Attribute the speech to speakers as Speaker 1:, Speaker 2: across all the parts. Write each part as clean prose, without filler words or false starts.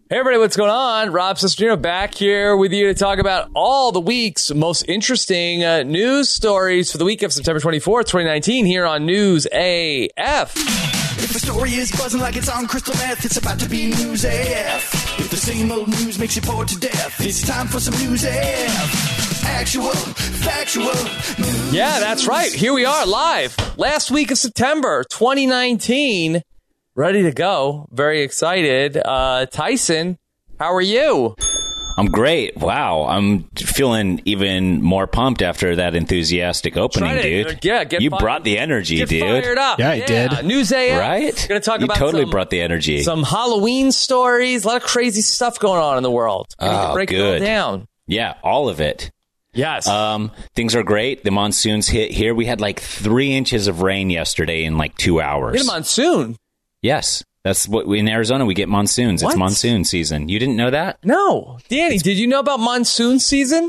Speaker 1: Hey everybody, what's going on? Rob Cesternino back here with you to talk about all the week's most interesting news stories for the week of September 24th, 2019 here on News AF.
Speaker 2: If the story is buzzing like it's on crystal meth, it's about to be News AF. If the same old news makes you bored to death, it's time for some News AF. Actual, factual news.
Speaker 1: Yeah, that's right. Here we are live. Last week of September 2019. Ready to go. Very excited. Tyson, how are you?
Speaker 3: I'm great. Wow. I'm feeling even more pumped after that enthusiastic opening, dude.
Speaker 1: Yeah,
Speaker 3: you brought the energy,
Speaker 1: get
Speaker 3: dude.
Speaker 1: Fired up.
Speaker 4: Yeah, I did.
Speaker 1: News AF.
Speaker 3: Right?
Speaker 1: Going to talk
Speaker 3: you
Speaker 1: about
Speaker 3: totally brought the energy.
Speaker 1: Some Halloween stories. A lot of crazy stuff going on in the world. We need to break it all down.
Speaker 3: Yeah, all of it.
Speaker 1: Yes.
Speaker 3: Things are great. The monsoons hit here. We had like 3 inches of rain yesterday in like 2 hours.
Speaker 1: Hit a monsoon.
Speaker 3: Yes. That's what in Arizona we get monsoons.
Speaker 1: What?
Speaker 3: It's monsoon season. You didn't know that?
Speaker 1: No. Danny, did you know about monsoon season?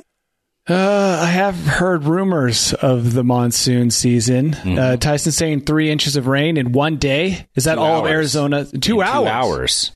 Speaker 4: I have heard rumors of the monsoon season. Tyson saying 3 inches of rain in one day. Is that
Speaker 3: 2
Speaker 4: all of
Speaker 3: hours.
Speaker 4: Arizona? 2 hours.
Speaker 3: 2 hours.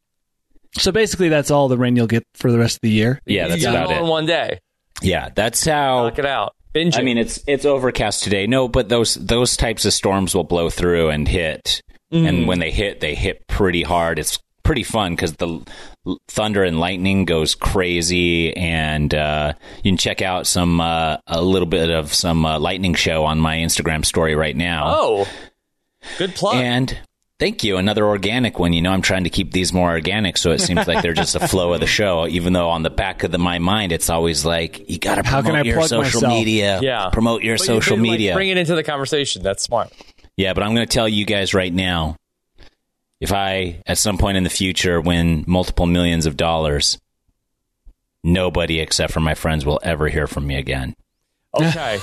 Speaker 4: So basically, that's all the rain you'll get for the rest of the year.
Speaker 3: Yeah, that's
Speaker 1: you got
Speaker 3: about
Speaker 1: it all
Speaker 3: it.
Speaker 1: in one day.
Speaker 3: Yeah, that's how.
Speaker 1: Knock it out. Binge it.
Speaker 3: I mean, it's overcast today. No, but those types of storms will blow through and hit. And when they hit pretty hard. It's pretty fun because the thunder and lightning goes crazy. And you can check out a little bit of some lightning show on my Instagram story right now.
Speaker 1: Oh, good plug.
Speaker 3: And thank you. Another organic one. You know, I'm trying to keep these more organic, so it seems like they're just a flow of the show, even though on the back of my mind, it's always like, you got to promote your social media.
Speaker 1: Yeah.
Speaker 3: Promote your social media.
Speaker 1: Bring it into the conversation. That's smart.
Speaker 3: Yeah, but I'm going to tell you guys right now, if I, at some point in the future, win multiple millions of dollars, nobody except for my friends will ever hear from me again.
Speaker 1: Okay.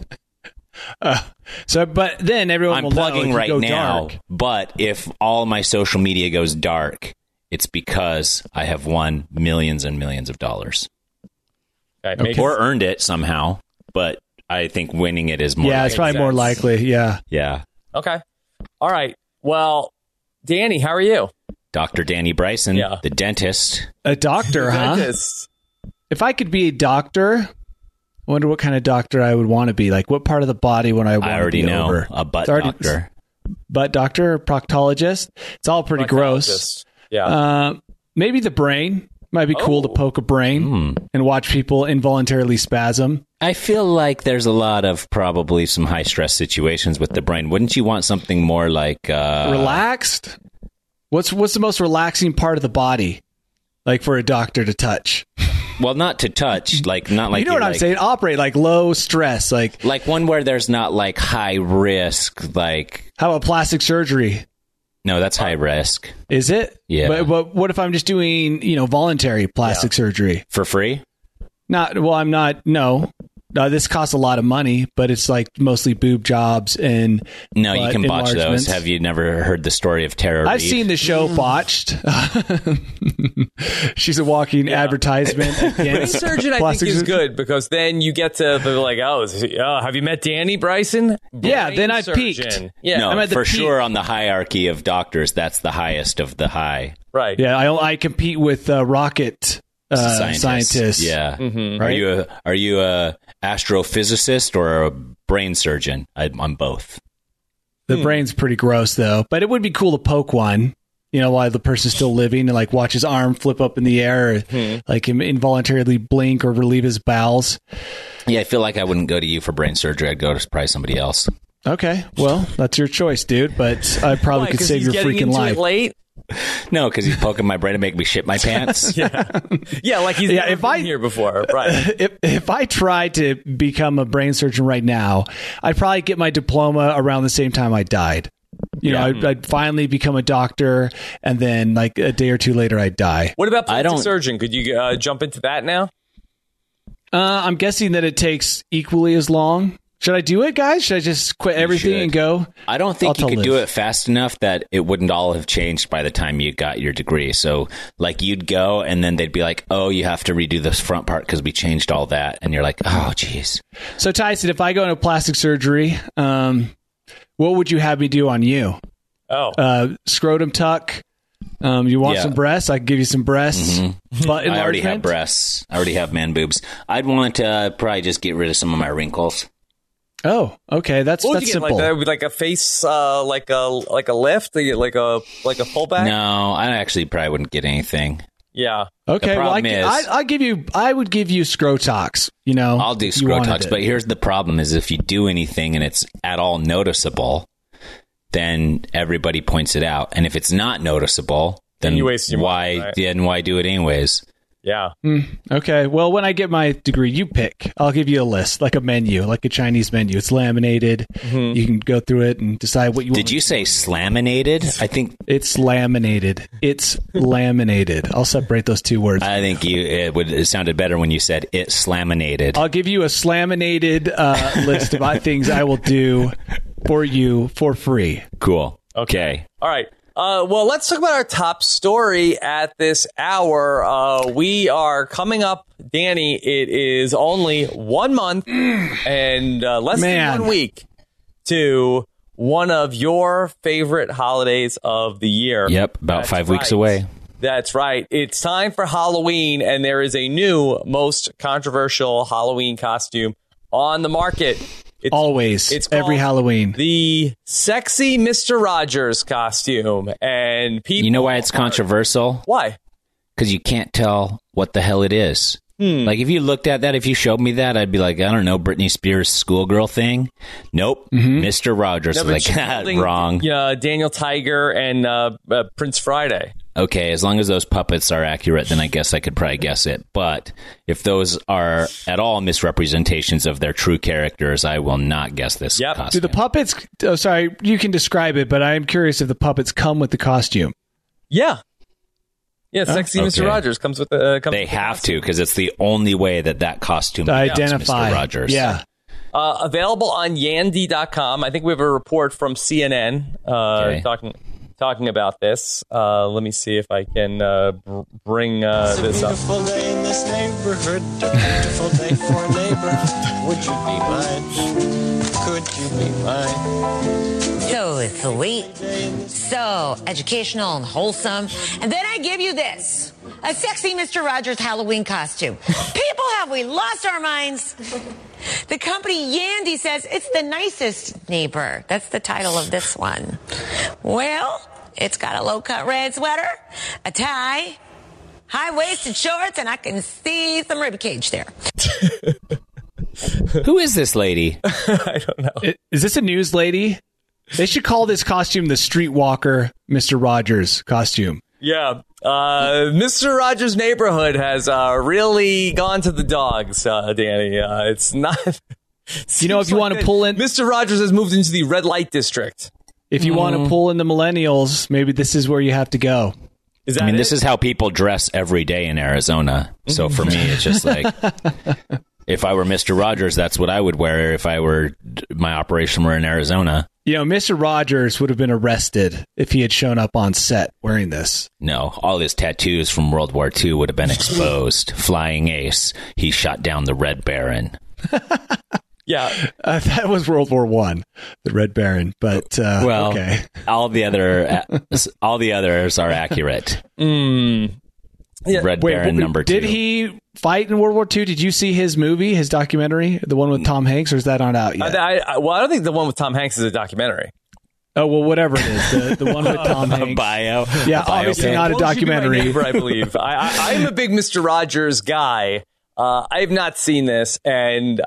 Speaker 4: But then everyone
Speaker 3: I'm
Speaker 4: will
Speaker 3: plugging
Speaker 4: know if
Speaker 3: right
Speaker 4: you go
Speaker 3: now,
Speaker 4: dark.
Speaker 3: but if all my social media goes dark, it's because I have won millions and millions of dollars.
Speaker 1: Okay.
Speaker 3: Or earned it somehow, but I think winning it is more
Speaker 4: Yeah, it's probably more likely. Yeah.
Speaker 3: Yeah.
Speaker 1: Okay. All right. Well, Danny, how are you?
Speaker 3: Dr. Danny Bryson,
Speaker 1: Yeah.
Speaker 3: the dentist.
Speaker 4: A doctor, huh?
Speaker 1: Dentist.
Speaker 4: If I could be a doctor, I wonder what kind of doctor I would want to be. Like, what part of the body would I want
Speaker 3: I already
Speaker 4: to be
Speaker 3: know.
Speaker 4: over?
Speaker 3: A butt
Speaker 4: It's already-
Speaker 3: doctor.
Speaker 4: Butt doctor, proctologist. It's all pretty gross.
Speaker 1: Proctologist. Yeah.
Speaker 4: Maybe the brain. Might be cool to poke a brain and watch people involuntarily spasm.
Speaker 3: I feel like there's a lot of probably some high stress situations with the brain. Wouldn't you want something more like
Speaker 4: Relaxed? What's the most relaxing part of the body? Like for a doctor to touch?
Speaker 3: Well, not to touch, like not like
Speaker 4: You know what I'm saying? Operate like low stress. Like
Speaker 3: one where there's not like high risk. Like
Speaker 4: how about plastic surgery?
Speaker 3: no, that's high risk.
Speaker 4: Is it?
Speaker 3: Yeah.
Speaker 4: But what if I'm just doing voluntary plastic surgery?
Speaker 3: For free?
Speaker 4: I'm not. No. This costs a lot of money, but it's like mostly boob jobs and
Speaker 3: No, you can botch those.
Speaker 4: enlargements.
Speaker 3: Have you never heard the story of Tara
Speaker 4: I've
Speaker 3: Reid?
Speaker 4: seen the show Botched. She's a walking advertisement.
Speaker 1: Brain surgeon, I think, is good because then you get to be like, have you met Danny Bryson?
Speaker 4: Yeah,
Speaker 1: Brain
Speaker 4: then I've
Speaker 1: surgeon.
Speaker 4: peaked.
Speaker 1: Yeah,
Speaker 3: No,
Speaker 4: I'm at the
Speaker 3: for
Speaker 4: peak.
Speaker 3: sure on the hierarchy of doctors, that's the highest of the high.
Speaker 1: right.
Speaker 4: Yeah, I compete with rocket scientists.
Speaker 3: Yeah.
Speaker 4: Right?
Speaker 3: Are you a astrophysicist or a brain surgeon? I'm both.
Speaker 4: The brain's pretty gross, though. But it would be cool to poke one, while the person's still living and, like, watch his arm flip up in the air or, like, him involuntarily blink or relieve his bowels.
Speaker 3: Yeah, I feel like I wouldn't go to you for brain surgery. I'd go to probably somebody else.
Speaker 4: Okay, well, that's your choice, dude. But I probably
Speaker 1: Why,
Speaker 4: could
Speaker 1: 'cause
Speaker 4: save
Speaker 1: he's
Speaker 4: your
Speaker 1: getting
Speaker 4: freaking
Speaker 1: into
Speaker 4: life.
Speaker 1: it late?
Speaker 3: No, because he's poking my brain to make me shit my pants.
Speaker 1: Yeah, like he's never been here before, right?
Speaker 4: If I tried to become a brain surgeon right now, I'd probably get my diploma around the same time I died. I'd finally become a doctor, and then like a day or two later, I'd die.
Speaker 1: What about plastic surgeon? Could you jump into that now?
Speaker 4: I'm guessing that it takes equally as long. Should I do it, guys? Should I just quit everything and go?
Speaker 3: I don't think you
Speaker 4: I'll
Speaker 3: could
Speaker 4: live.
Speaker 3: do it fast enough that it wouldn't all have changed by the time you got your degree. So, like, you'd go, and then they'd be like, oh, you have to redo this front part because we changed all that. And you're like, oh, geez.
Speaker 4: So, Tyson, if I go into plastic surgery, what would you have me do on you?
Speaker 1: Oh,
Speaker 4: Scrotum tuck, You want some breasts? I can give you some breasts. Butt
Speaker 3: I already have
Speaker 4: enlargement?
Speaker 3: breasts. I already have man boobs. I'd want to probably just get rid of some of my wrinkles.
Speaker 4: Oh, okay. That's
Speaker 1: What would you get,
Speaker 4: simple.
Speaker 1: like a face, like a lift, like a fullback?
Speaker 3: No, I actually probably wouldn't get anything.
Speaker 1: Yeah.
Speaker 4: Okay,
Speaker 3: The
Speaker 4: well,
Speaker 3: problem is-
Speaker 4: I would give you Scrotox.
Speaker 3: I'll do
Speaker 4: if you wanted
Speaker 3: Scrotox,
Speaker 4: it.
Speaker 3: but here's the problem: is if you do anything and it's at all noticeable, then everybody points it out, and if it's not noticeable, then
Speaker 1: you waste your money,
Speaker 3: why?
Speaker 1: right?
Speaker 3: Then why do it anyways?
Speaker 1: Yeah.
Speaker 4: Okay, well, when I get my degree, you pick. I'll give you a list, like a menu, like a Chinese menu. It's laminated. You can go through it and decide what you want.
Speaker 3: Did you say slaminated? I think
Speaker 4: It's laminated. It's laminated. I'll separate those two words.
Speaker 3: it sounded better when you said it slaminated.
Speaker 4: I'll give you a slaminated list of things I will do for you for free.
Speaker 3: Cool. Okay.
Speaker 1: All right. Well, let's talk about our top story at this hour. We are coming up, Danny. It is only 1 month and less than 1 week to one of your favorite holidays of the year.
Speaker 3: Yep. About
Speaker 1: That's
Speaker 3: 5 weeks
Speaker 1: right.
Speaker 3: away.
Speaker 1: That's right. It's time for Halloween, and there is a new, most controversial Halloween costume on the market. It's
Speaker 4: every
Speaker 1: called
Speaker 4: Halloween.
Speaker 1: the sexy Mr. Rogers costume, and people.
Speaker 3: You know why it's controversial?
Speaker 1: Why?
Speaker 3: Because you can't tell what the hell it is. Like, if you looked at that, if you showed me that, I'd be like, I don't know, Britney Spears' schoolgirl thing. Nope. Mr. Rogers.
Speaker 1: No,
Speaker 3: was
Speaker 1: but
Speaker 3: like,
Speaker 1: she's holding,
Speaker 3: wrong.
Speaker 1: Daniel Tiger and Prince Friday.
Speaker 3: Okay, as long as those puppets are accurate, then I guess I could probably guess it. But if those are at all misrepresentations of their true characters, I will not guess this
Speaker 1: Yep.
Speaker 3: costume.
Speaker 4: Do the puppets? Oh, sorry, you can describe it, but I am curious if the puppets come with the costume.
Speaker 1: Yeah. Yeah, sexy
Speaker 3: okay.
Speaker 1: Mr. Rogers comes with the.
Speaker 3: They have to, because it's the only way that costume
Speaker 4: To
Speaker 3: becomes
Speaker 4: identify.
Speaker 3: Mr. Rogers.
Speaker 4: Yeah.
Speaker 1: Available on Yandy.com. I think we have a report from CNN
Speaker 3: Okay.
Speaker 1: talking about this. Let me see if I can bring this up.
Speaker 5: Beautiful day in this neighborhood, a beautiful day for a neighbor. Would you be mine? Could you be mine?
Speaker 6: So sweet, so educational and wholesome. And then I give you this, a sexy Mr. Rogers Halloween costume. People, have we lost our minds? The company Yandy says it's the nicest neighbor. That's the title of this one. Well, it's got a low-cut red sweater, a tie, high-waisted shorts, and I can see some ribcage there.
Speaker 3: Who is this lady?
Speaker 1: I don't know.
Speaker 4: Is this a news lady? They should call this costume the Streetwalker Mr. Rogers costume.
Speaker 1: Yeah. Mr. Rogers' neighborhood has really gone to the dogs, Danny. It's not.
Speaker 4: If you want to pull in,
Speaker 1: Mr. Rogers has moved into the red light district.
Speaker 4: if you want to pull in the millennials, maybe this is where you have to go.
Speaker 1: Is that
Speaker 3: I mean,
Speaker 1: it?
Speaker 3: this is how people dress every day in Arizona. So for me, it's just like, if I were Mr. Rogers, that's what I would wear if I were, my operation were in Arizona.
Speaker 4: Mr. Rogers would have been arrested if he had shown up on set wearing this.
Speaker 3: No, all his tattoos from World War II would have been exposed. Flying ace. He shot down the Red Baron.
Speaker 1: Yeah.
Speaker 4: That was World War I, the Red Baron. But
Speaker 3: Well,
Speaker 4: okay.
Speaker 3: all the others are accurate.
Speaker 1: Yeah.
Speaker 3: Red Baron number 2.
Speaker 4: Did he fight in World War II? Did you see his movie, his documentary, the one with Tom Hanks, or is that not out yet?
Speaker 1: I don't think the one with Tom Hanks is a documentary.
Speaker 4: Oh, well, whatever it is. The one with Tom
Speaker 3: A
Speaker 4: Hanks.
Speaker 3: bio?
Speaker 4: Yeah,
Speaker 3: A
Speaker 4: obviously
Speaker 3: biopic?
Speaker 4: not a
Speaker 1: Won't You Be My
Speaker 4: documentary.
Speaker 1: Neighbor, I believe. I'm a big Mr. Rogers guy. I have not seen this, and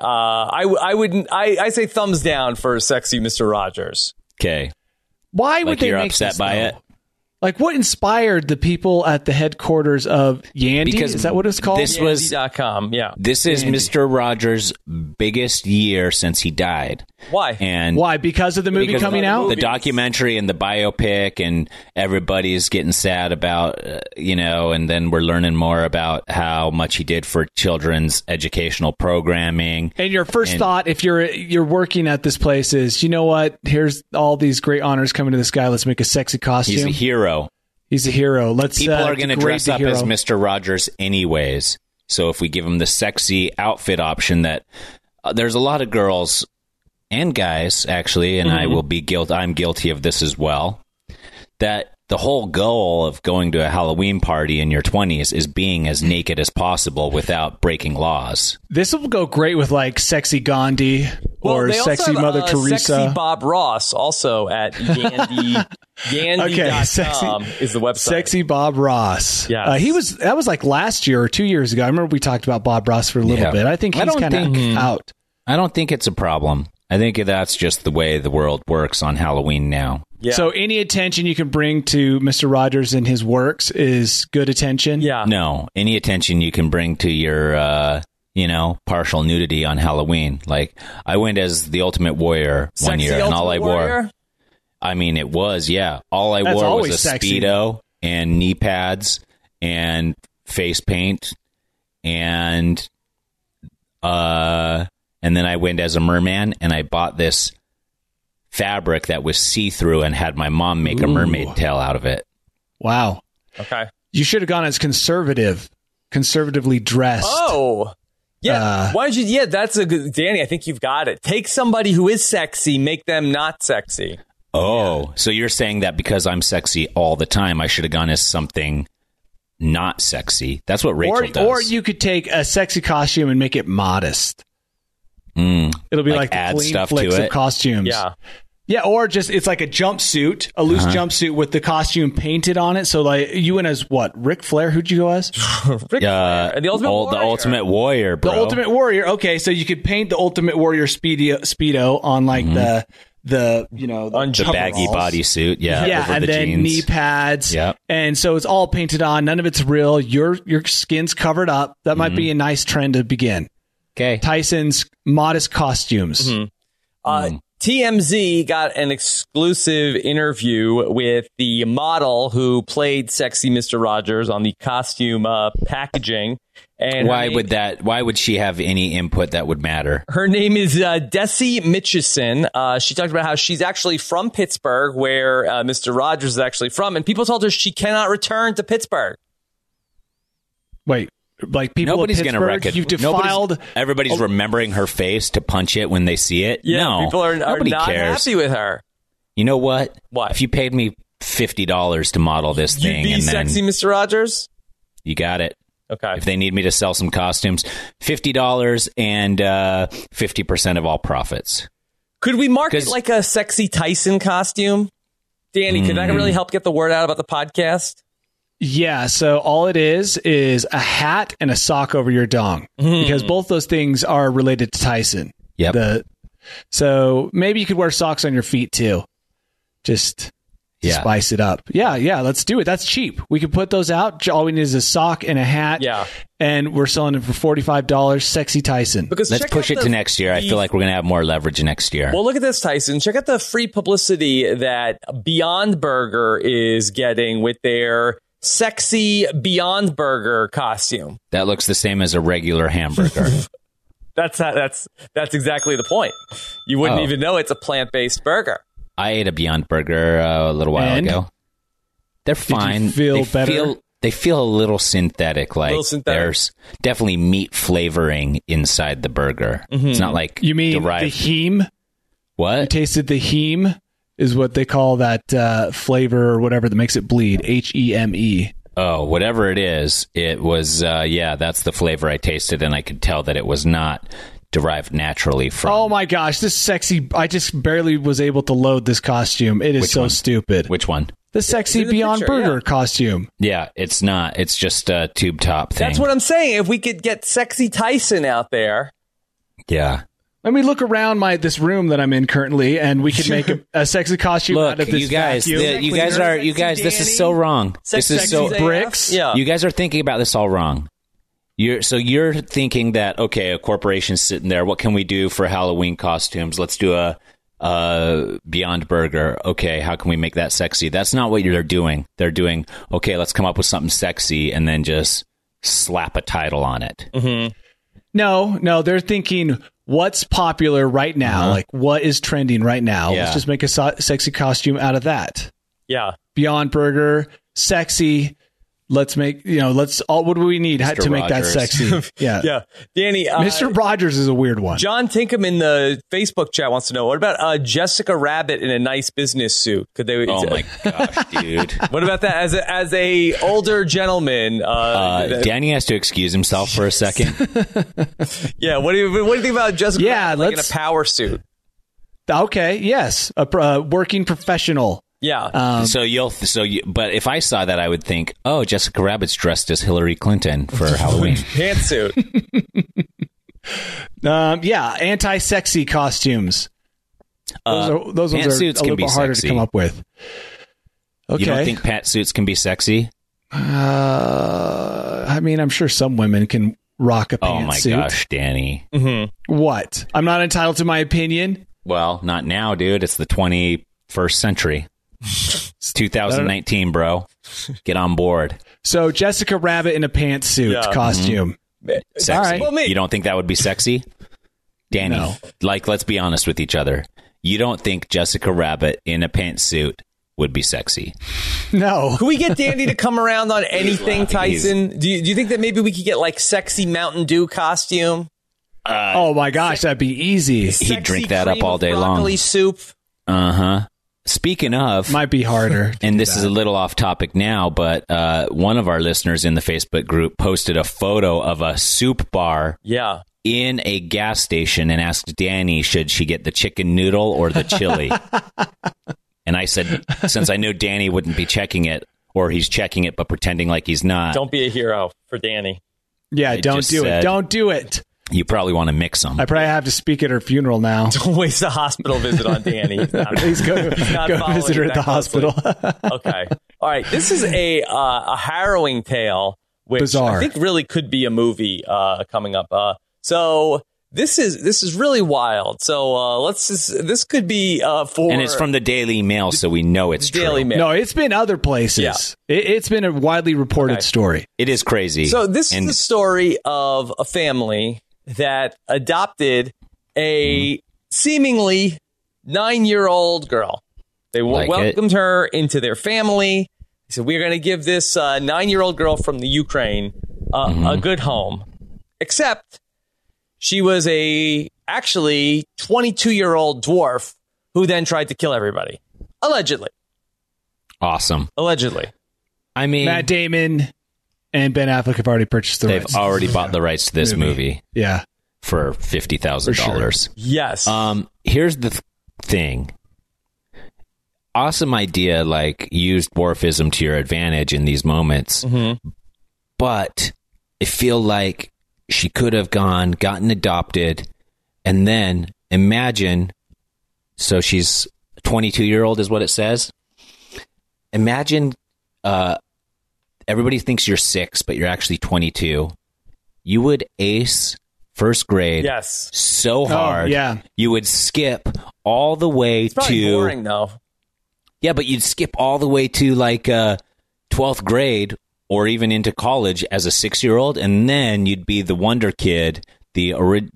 Speaker 1: I say thumbs down for sexy Mr. Rogers.
Speaker 3: Okay.
Speaker 4: Why would
Speaker 3: Like,
Speaker 4: they
Speaker 3: you're
Speaker 4: make
Speaker 3: upset
Speaker 4: this,
Speaker 3: by
Speaker 4: though?
Speaker 3: it?
Speaker 4: Like, what inspired the people at the headquarters of Yandy?
Speaker 3: Because
Speaker 4: Is that what it's called?
Speaker 3: this was-
Speaker 1: Yandy.com, yeah.
Speaker 3: This is Mr. Rogers' biggest year since he died.
Speaker 1: Why?
Speaker 3: And
Speaker 4: Why? Because of the movie
Speaker 3: because
Speaker 4: coming out?
Speaker 3: the documentary and the biopic, and everybody's getting sad about, and then we're learning more about how much he did for children's educational programming.
Speaker 4: And your first thought, if you're working at this place, is, you know what? Here's all these great honors coming to this guy. Let's make a sexy costume.
Speaker 3: He's a hero.
Speaker 4: He's a hero. Let's
Speaker 3: People are going to
Speaker 4: degrade
Speaker 3: dress
Speaker 4: the
Speaker 3: up
Speaker 4: hero.
Speaker 3: as Mr. Rogers anyways. So if we give him the sexy outfit option, that there's a lot of girls and guys, actually, and I will be I'm guilty of this as well, that the whole goal of going to a Halloween party in your 20s is being as naked as possible without breaking laws.
Speaker 4: This will go great with like Sexy Gandhi or Sexy Mother Teresa.
Speaker 1: Sexy Bob Ross also at Yandy. Yandy.com is the website.
Speaker 4: Sexy Bob Ross.
Speaker 1: Yeah,
Speaker 4: that was like last year or 2 years ago. I remember we talked about Bob Ross for a little bit. I think he's kind of out.
Speaker 3: I don't think it's a problem. I think that's just the way the world works on Halloween now.
Speaker 1: Yeah.
Speaker 4: So any attention you can bring to Mr. Rogers and his works is good attention?
Speaker 1: Yeah.
Speaker 3: No, any attention you can bring to your, partial nudity on Halloween. Like, I went as the Ultimate Warrior one year, and all I wore... I mean, it was, yeah. All I wore was a Speedo and knee pads and face paint, and then I went as a merman, and I bought this fabric that was see-through and had my mom make a mermaid tail out of it.
Speaker 4: Wow.
Speaker 1: Okay.
Speaker 4: You should have gone as conservatively dressed.
Speaker 1: Oh. Yeah. Why did you? Yeah, that's a good... Danny, I think you've got it. Take somebody who is sexy, make them not sexy.
Speaker 3: Oh, so you're saying that because I'm sexy all the time, I should have gone as something not sexy. That's what Rachel does.
Speaker 4: Or you could take a sexy costume and make it modest. It'll be like the clean flicks of costumes.
Speaker 1: Yeah.
Speaker 4: Yeah, or just it's like a jumpsuit, a loose jumpsuit with the costume painted on it. So like you went as what? Ric Flair? Who'd you go as?
Speaker 1: Ric Flair. The
Speaker 3: Ultimate Warrior, bro.
Speaker 4: The Ultimate Warrior. Okay, so you could paint the Ultimate Warrior Speedo on like the baggy
Speaker 3: bodysuit,
Speaker 4: yeah,
Speaker 3: over
Speaker 4: and
Speaker 3: the
Speaker 4: then
Speaker 3: jeans.
Speaker 4: knee pads,
Speaker 3: yep.
Speaker 4: And so it's all painted on. None of it's real. Your skin's covered up. That might be a nice trend to begin.
Speaker 3: Okay,
Speaker 4: Tyson's modest costumes.
Speaker 1: TMZ got an exclusive interview with the model who played Sexy Mr. Rogers on the costume packaging. And
Speaker 3: why would she have any input that would matter?
Speaker 1: Her name is Desi Mitchison. She talked about how she's actually from Pittsburgh, where Mr. Rogers is actually from, and people told her she cannot return to Pittsburgh.
Speaker 4: Wait, like people
Speaker 3: nobody's
Speaker 4: going
Speaker 3: to wreck it.
Speaker 4: You've defiled.
Speaker 3: Everybody's remembering her face to punch it when they see it.
Speaker 1: Yeah,
Speaker 3: no,
Speaker 1: people are not
Speaker 3: cares.
Speaker 1: happy with her.
Speaker 3: You know what?
Speaker 1: What?
Speaker 3: If you paid me $50 to model this thing,
Speaker 1: You'd be Sexy Mr. Rogers?
Speaker 3: You got it.
Speaker 1: Okay.
Speaker 3: If they need me to sell some costumes, $50 and 50% of all profits.
Speaker 1: Could we market like a Sexy Tyson costume? Danny, could that really help get the word out about the podcast?
Speaker 4: Yeah, so all it is a hat and a sock over your dong, because both those things are related to Tyson.
Speaker 3: Yep.
Speaker 4: So maybe you could wear socks on your feet too, just to spice it up. Yeah, let's do it. That's cheap. We can put those out. All we need is a sock and a hat.
Speaker 1: Yeah.
Speaker 4: And we're selling it for $45. Sexy Tyson.
Speaker 1: Because
Speaker 3: let's push it to next year. I feel like we're going to have more leverage next year.
Speaker 1: Well, look at this, Tyson. Check out the free publicity that Beyond Burger is getting with their Sexy Beyond Burger costume.
Speaker 3: That looks the same as a regular hamburger.
Speaker 1: That's exactly the point. You wouldn't even know it's a plant-based burger.
Speaker 3: I ate a Beyond Burger a little while ago. They're fine.
Speaker 4: Did you feel better?
Speaker 3: They feel a little synthetic. Like there's definitely meat flavoring inside the burger. It's not like
Speaker 4: you mean
Speaker 3: derived.
Speaker 4: The heme.
Speaker 3: What?
Speaker 4: You tasted the heme. Is what they call that flavor or whatever that makes it bleed. HEME.
Speaker 3: Oh, whatever it is, it was, that's the flavor I tasted, and I could tell that it was not derived naturally from...
Speaker 4: Oh my gosh, this sexy... I just barely was able to load this costume. It is stupid.
Speaker 3: Which one?
Speaker 4: The sexy Beyond Burger costume.
Speaker 3: Yeah, it's not. It's just a tube top thing.
Speaker 1: That's what I'm saying. If we could get Sexy Tyson out there...
Speaker 3: Yeah.
Speaker 4: Let me look around this room that I'm in currently, and we could make a sexy costume out of this.
Speaker 3: You guys, this is so wrong. This is so
Speaker 4: bricks.
Speaker 1: Yeah.
Speaker 3: You guys are thinking about this all wrong. You're thinking that, okay, a corporation's sitting there. What can we do for Halloween costumes? Let's do a Beyond Burger. Okay, how can we make that sexy? That's not what they're doing. They're doing, okay, let's come up with something sexy and then just slap a title on it.
Speaker 1: Mm-hmm.
Speaker 4: No, they're thinking, what's popular right now? Like, what is trending right now?
Speaker 3: Yeah.
Speaker 4: Let's just make a sexy costume out of that.
Speaker 1: Yeah.
Speaker 4: Beyond Burger, sexy. Let's make, what do we need
Speaker 3: Mr.
Speaker 4: to make that
Speaker 3: Rogers.
Speaker 4: sexy? Yeah.
Speaker 1: Yeah, Danny.
Speaker 4: Mr. Rogers is a weird one.
Speaker 1: John Tinkham in the Facebook chat wants to know, what about Jessica Rabbit in a nice business suit? Could they?
Speaker 3: Oh my gosh, dude.
Speaker 1: What about that as a older gentleman?
Speaker 3: Danny has to excuse himself for a second.
Speaker 1: Yeah. What do you think about Jessica?
Speaker 4: Yeah,
Speaker 1: Rabbit, in a power suit?
Speaker 4: Okay. Yes. A working professional.
Speaker 1: Yeah.
Speaker 3: But if I saw that, I would think, oh, Jessica Rabbit's dressed as Hillary Clinton for Halloween.
Speaker 1: Pantsuit.
Speaker 4: Yeah. Anti-sexy costumes. Those ones are a little bit harder to come up with. Okay.
Speaker 3: You don't think pantsuits can be sexy?
Speaker 4: I mean, I'm sure some women can rock a pantsuit.
Speaker 3: Oh my gosh, Danny.
Speaker 1: Mm-hmm.
Speaker 4: What? I'm not entitled to my opinion?
Speaker 3: Well, not now, dude. It's the 21st century. It's 2019, bro. Get on board.
Speaker 4: So Jessica Rabbit in a pantsuit costume.
Speaker 3: Sexy.
Speaker 4: All right.
Speaker 1: Well,
Speaker 3: you don't think that would be sexy? Danny,
Speaker 4: No.
Speaker 3: let's be honest with each other. You don't think Jessica Rabbit in a pantsuit would be sexy?
Speaker 4: No.
Speaker 1: Can we get Danny to come around on anything, Tyson? Do you think that maybe we could get like sexy Mountain Dew costume?
Speaker 4: Oh my gosh, that'd be easy.
Speaker 3: He'd drink that up
Speaker 1: cream
Speaker 3: all
Speaker 1: of
Speaker 3: day long.
Speaker 1: broccoli soup.
Speaker 3: Uh-huh. Speaking of,
Speaker 4: Might be harder.
Speaker 3: and this is a little off topic now, but one of our listeners in the Facebook group posted a photo of a soup bar
Speaker 1: Yeah.
Speaker 3: in a gas station and asked Danny, should she get the chicken noodle or the chili? And I said, since I knew Danny wouldn't be checking it, or he's checking it but pretending like he's not,
Speaker 1: Don't be a hero for Danny.
Speaker 4: Yeah, don't
Speaker 3: just
Speaker 4: do
Speaker 3: said-
Speaker 4: it. Don't do it.
Speaker 3: you probably want to mix them.
Speaker 4: I probably have to speak at her funeral now.
Speaker 1: Don't waste a hospital visit on Danny. He's not-
Speaker 4: Please go
Speaker 1: he's not
Speaker 4: visit
Speaker 1: following
Speaker 4: her at
Speaker 1: that
Speaker 4: the
Speaker 1: closely.
Speaker 4: hospital.
Speaker 1: Okay. All right. This is a harrowing tale, which
Speaker 4: Bizarre.
Speaker 1: I think really could be a movie coming up. So this is really wild. So this could be for
Speaker 3: And it's from the Daily Mail, so we know it's true.
Speaker 1: Daily Mail.
Speaker 4: No, it's been other places.
Speaker 1: Yeah.
Speaker 4: It's been a widely reported
Speaker 1: Okay.
Speaker 4: story.
Speaker 3: It is crazy.
Speaker 1: So this
Speaker 3: And
Speaker 1: is the story of a family that adopted a seemingly 9-year-old girl. They
Speaker 3: Like
Speaker 1: welcomed her into their family. They said, we're going to give this 9-year-old girl from the Ukraine a good home. Except she was a actually 22-year-old dwarf who then tried to kill everybody. Allegedly.
Speaker 3: awesome.
Speaker 1: Allegedly.
Speaker 3: I mean,
Speaker 4: Matt Damon and Ben Affleck have already purchased the
Speaker 3: they've
Speaker 4: rights.
Speaker 3: already bought the rights to this movie
Speaker 4: Yeah.
Speaker 3: for $50,000.
Speaker 1: Yes.
Speaker 3: Here's the thing. Awesome idea, like use dwarfism to your advantage in these moments. But I feel like she could have gotten adopted, and then imagine, so she's 22-year-old is what it says. Imagine everybody thinks you're 6, but you're actually 22. You would ace first grade
Speaker 1: yes.
Speaker 3: so hard.
Speaker 4: yeah.
Speaker 3: You would skip all the way
Speaker 1: It's probably
Speaker 3: to
Speaker 1: boring, though.
Speaker 3: yeah, but you'd skip all the way to like 12th grade or even into college as a 6-year-old, and then you'd be the wonder kid, the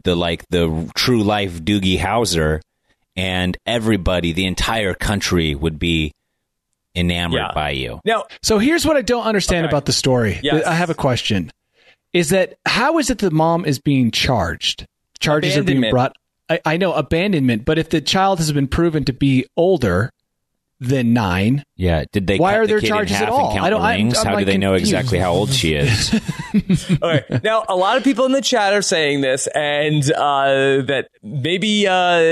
Speaker 3: true life Doogie Howser, and everybody, the entire country would be enamored
Speaker 1: Yeah.
Speaker 3: by you.
Speaker 1: Now,
Speaker 4: So here's what I don't understand
Speaker 1: Okay.
Speaker 4: about the story.
Speaker 1: Yes.
Speaker 4: I have a question. Is that how is it the mom is being charged? Charges are being
Speaker 1: Abandonment.
Speaker 4: brought. I know abandonment, but if the child has been proven to be older than 9,
Speaker 3: Yeah, did they
Speaker 4: Why
Speaker 3: cut
Speaker 4: are
Speaker 3: the
Speaker 4: there
Speaker 3: kid in
Speaker 4: charges
Speaker 3: half
Speaker 4: at all?
Speaker 3: and count
Speaker 4: I don't-
Speaker 3: the rings?
Speaker 4: I'm
Speaker 3: How do
Speaker 4: like
Speaker 3: they know
Speaker 4: confused.
Speaker 3: exactly how old she is?
Speaker 1: okay. Now, a lot of people in the chat are saying this, and that maybe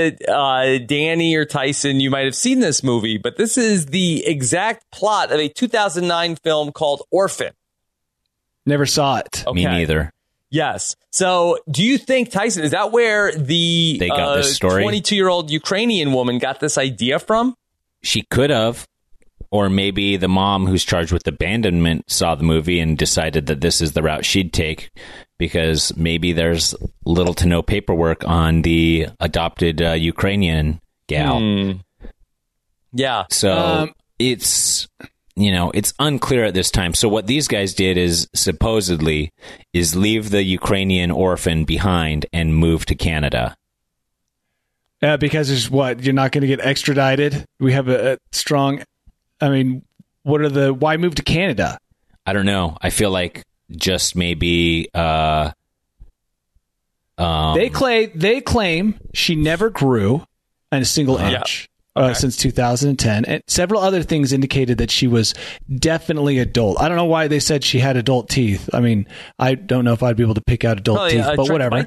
Speaker 1: Danny or Tyson, you might have seen this movie, but this is the exact plot of a 2009 film called Orphan.
Speaker 4: never saw it.
Speaker 1: Okay.
Speaker 3: Me neither.
Speaker 1: Yes. So, do you think, Tyson, is that where the
Speaker 3: They got this story?
Speaker 1: 22-year-old Ukrainian woman got this idea from?
Speaker 3: She could have, or maybe the mom who's charged with abandonment saw the movie and decided that this is the route she'd take, because maybe there's little to no paperwork on the adopted Ukrainian gal.
Speaker 1: Yeah.
Speaker 3: So it's unclear at this time. So what these guys did is supposedly is leave the Ukrainian orphan behind and move to Canada.
Speaker 4: Because there's what? You're not going to get extradited? We have a strong... I mean, why move to Canada?
Speaker 3: I don't know. I feel like just maybe
Speaker 4: they claim she never grew a single inch since 2010, and several other things indicated that she was definitely adult. I don't know why they said she had adult teeth. I mean, I don't know if I'd be able to pick out adult teeth, but whatever.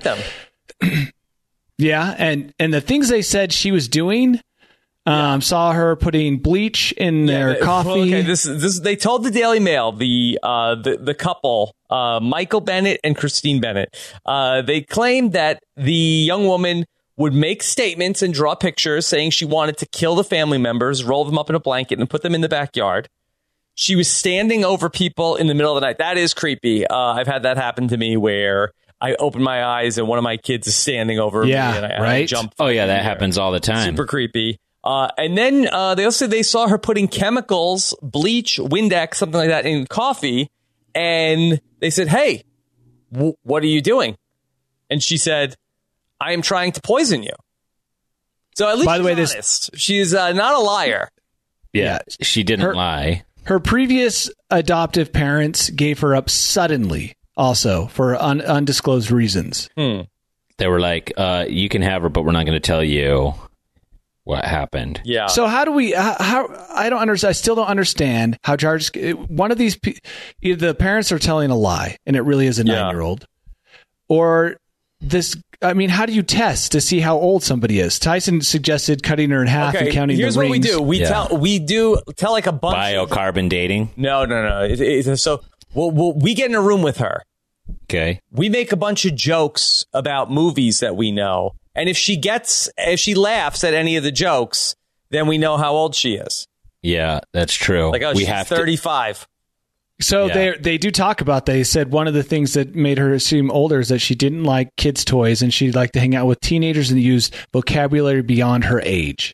Speaker 4: Yeah, and the things they said she was doing. Saw her putting bleach in their coffee.
Speaker 1: Okay, this they told the Daily Mail, the couple, Michael Bennett and Christine Bennett. They claimed that the young woman would make statements and draw pictures saying she wanted to kill the family members, roll them up in a blanket, and put them in the backyard. She was standing over people in the middle of the night. That is creepy. I've had that happen to me where I open my eyes and one of my kids is standing over me and I jump.
Speaker 3: Oh, yeah, that happens all the time.
Speaker 1: Super creepy. And then they also said they saw her putting chemicals, bleach, Windex, something like that in coffee. And they said, hey, what are you doing? And she said, I am trying to poison you. So at least
Speaker 4: by the way,
Speaker 1: honest. She's not a liar.
Speaker 3: Yeah, she didn't lie.
Speaker 4: Her previous adoptive parents gave her up suddenly also for undisclosed reasons.
Speaker 3: They were like, you can have her, but we're not going to tell you what happened.
Speaker 1: Yeah.
Speaker 4: So how do we? How I don't understand. I still don't understand how charges. One of these, either the parents are telling a lie, and it really is a 9-year-old, or this. I mean, how do you test to see how old somebody is? Tyson suggested cutting her in half and counting the rings.
Speaker 1: Here's what we do. We tell like a bunch.
Speaker 3: Biocarbon dating.
Speaker 1: No. So we get in a room with her.
Speaker 3: Okay.
Speaker 1: We make a bunch of jokes about movies that we know. And if she laughs at any of the jokes, then we know how old she is.
Speaker 3: Yeah, that's true.
Speaker 1: Like, she's 35.
Speaker 4: So they do talk about, they said one of the things that made her seem older is that she didn't like kids' toys and she liked to hang out with teenagers and use vocabulary beyond her age.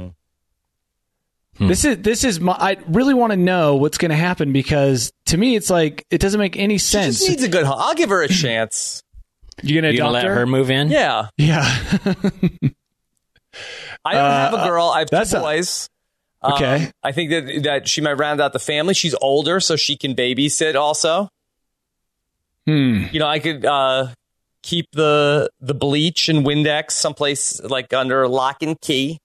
Speaker 4: This is I really want to know what's going to happen, because to me it's like it doesn't make any sense.
Speaker 1: She just needs a good I'll give her a chance.
Speaker 4: You gonna
Speaker 3: let her move in?
Speaker 1: Yeah.
Speaker 4: I
Speaker 1: don't have a girl. I have two boys.
Speaker 4: Okay.
Speaker 1: I think that she might round out the family. She's older, so she can babysit also. You know, I could keep the bleach and Windex someplace like under lock and key.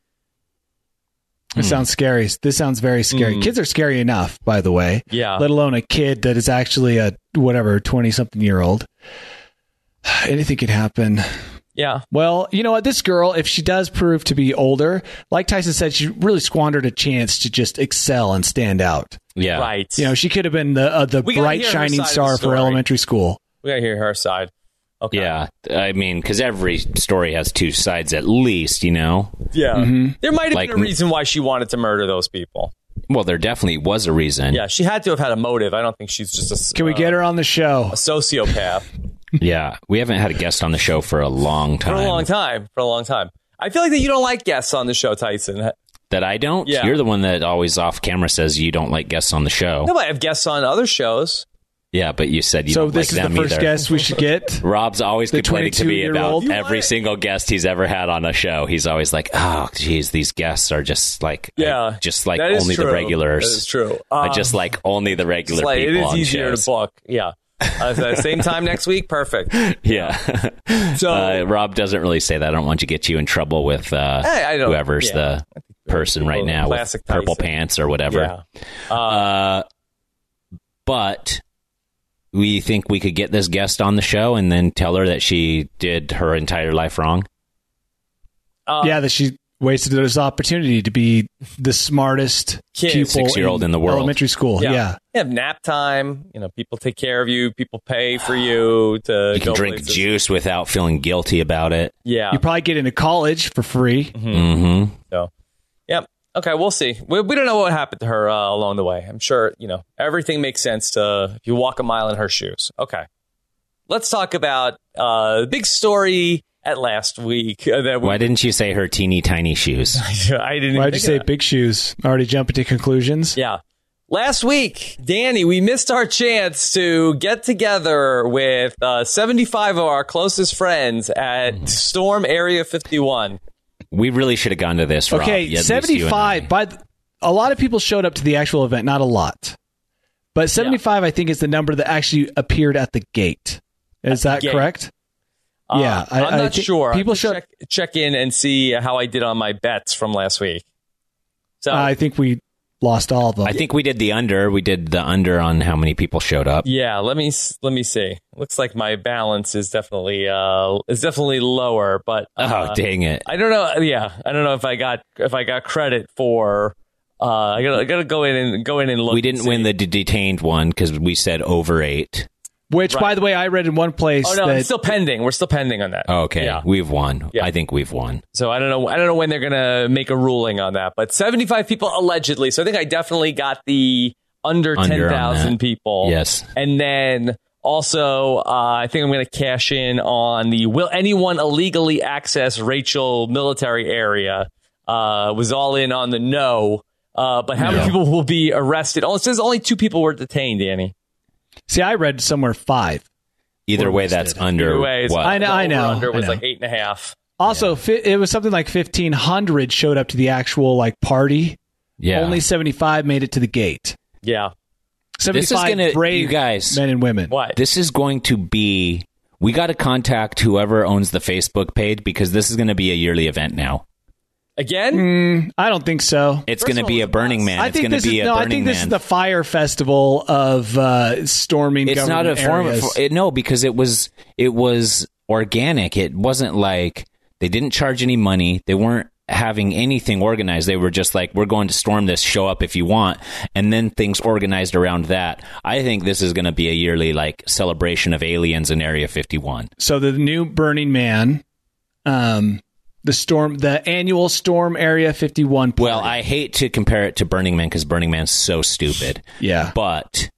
Speaker 4: This sounds scary. This sounds very scary. Kids are scary enough, by the way.
Speaker 1: Yeah.
Speaker 4: Let alone a kid that is actually a 20-something-year-old. Anything could happen.
Speaker 1: Yeah.
Speaker 4: Well, you know what? This girl, if she does prove to be older, like Tyson said, she really squandered a chance to just excel and stand out.
Speaker 3: Yeah.
Speaker 1: Right.
Speaker 4: You know, she could have been the bright, shining star for elementary school.
Speaker 1: We got to hear her side. Okay.
Speaker 3: Yeah. I mean, because every story has two sides at least, you know?
Speaker 1: Yeah. There might have been a reason why she wanted to murder those people.
Speaker 3: Well, there definitely was a reason.
Speaker 1: Yeah, she had to have had a motive. I don't think she's just a...
Speaker 4: Can we get her on the show?
Speaker 1: A sociopath.
Speaker 3: Yeah, we haven't had a guest on the show for a long time.
Speaker 1: For a long time. I feel like that you don't like guests on the show, Tyson.
Speaker 3: That I don't?
Speaker 1: Yeah.
Speaker 3: You're the one that always off camera says you don't like guests on the show.
Speaker 1: No, I have guests on other shows.
Speaker 3: Yeah, but you said you don't like them either.
Speaker 4: So this is the first guest we should get?
Speaker 3: Rob's always complaining to me about every
Speaker 1: what?
Speaker 3: single guest he's ever had on a show. He's always like, oh, geez, these guests are just like, only
Speaker 1: true.
Speaker 3: The regulars.
Speaker 1: That is true.
Speaker 3: I just like only the regular people
Speaker 1: it is
Speaker 3: on
Speaker 1: easier
Speaker 3: shows.
Speaker 1: to book. Yeah. Same time next week? Perfect.
Speaker 3: Yeah.
Speaker 1: So
Speaker 3: Rob doesn't really say that. I don't want to get you in trouble with whoever's the person right now with purple pants or whatever.
Speaker 1: Yeah.
Speaker 3: But we think we could get this guest on the show and then tell her that she did her entire life wrong.
Speaker 4: That she wasted this opportunity to be the smartest pupil
Speaker 3: 6-year-old in the world.
Speaker 4: Elementary school. Yeah.
Speaker 1: You have nap time. You know, people take care of you. People pay for you to
Speaker 3: You can drink juice without feeling guilty about it.
Speaker 1: Yeah.
Speaker 4: You probably get into college for free.
Speaker 3: Mm-hmm.
Speaker 1: So, yep. Okay, we'll see. We don't know what happened to her along the way. I'm sure, you know, everything makes sense if you walk a mile in her shoes. Okay. Let's talk about the big story at last week.
Speaker 3: Why didn't you say her teeny tiny shoes?
Speaker 1: I didn't.
Speaker 4: Why'd you say big shoes? Already jumping to conclusions?
Speaker 1: Yeah. Last week, Danny, we missed our chance to get together with 75 of our closest friends at Storm Area 51.
Speaker 3: We really should have gone to this, Rob.
Speaker 4: Okay, 75. A lot of people showed up to the actual event. Not a lot. But 75, I think, is the number that actually appeared at the gate. Is that correct? Yeah,
Speaker 1: I'm not sure.
Speaker 4: People
Speaker 1: should check in and see how I did on my bets from last week. So
Speaker 4: I think we lost all of them.
Speaker 3: I think we did the under. We did the under on how many people showed up.
Speaker 1: Yeah, let me see. Looks like my balance is definitely lower, but
Speaker 3: oh, dang it!
Speaker 1: I don't know. Yeah, I don't know if I got credit for. I gotta go in and look.
Speaker 3: We didn't win the detained one because we said over 8.
Speaker 4: Which, by the way, I read in one place.
Speaker 1: Oh no, it's still pending. We're still pending on that.
Speaker 3: Oh, okay,
Speaker 1: yeah.
Speaker 3: We've won.
Speaker 1: Yeah.
Speaker 3: I think we've won.
Speaker 1: So I don't know when they're gonna make a ruling on that. But 75 people allegedly. So I think I definitely got the under 10,000 people.
Speaker 3: Yes,
Speaker 1: and then also I think I'm gonna cash in on the will anyone illegally access Rachel military area. Was all in on the no. But how many people will be arrested? Oh, it says only 2 people were detained, Danny.
Speaker 4: See, I read somewhere 5.
Speaker 3: Either way, that's under.
Speaker 1: Either way,
Speaker 3: what?
Speaker 4: I know.
Speaker 1: Under was like 8.5.
Speaker 4: Also, it was something like 1,500 showed up to the actual party.
Speaker 3: Yeah.
Speaker 4: Only 75 made it to the gate.
Speaker 1: Yeah.
Speaker 4: 75 brave
Speaker 3: you guys,
Speaker 4: men and women.
Speaker 1: What?
Speaker 3: This is going to be. We got to contact whoever owns the Facebook page because this is going to be a yearly event now.
Speaker 1: Again?
Speaker 4: I don't think so.
Speaker 3: It's going to be a Burning Man.
Speaker 4: I think this is the fire festival of storming.
Speaker 3: It's not a
Speaker 4: areas.
Speaker 3: form of because it was organic. It wasn't like they didn't charge any money. They weren't having anything organized. They were just like, we're going to storm this. Show up if you want, and then things organized around that. I think this is going to be a yearly celebration of aliens in Area 51.
Speaker 4: So the new Burning Man. The annual Storm Area 51 party.
Speaker 3: Well, I hate to compare it to Burning Man because Burning Man's so stupid.
Speaker 4: Yeah.
Speaker 3: But,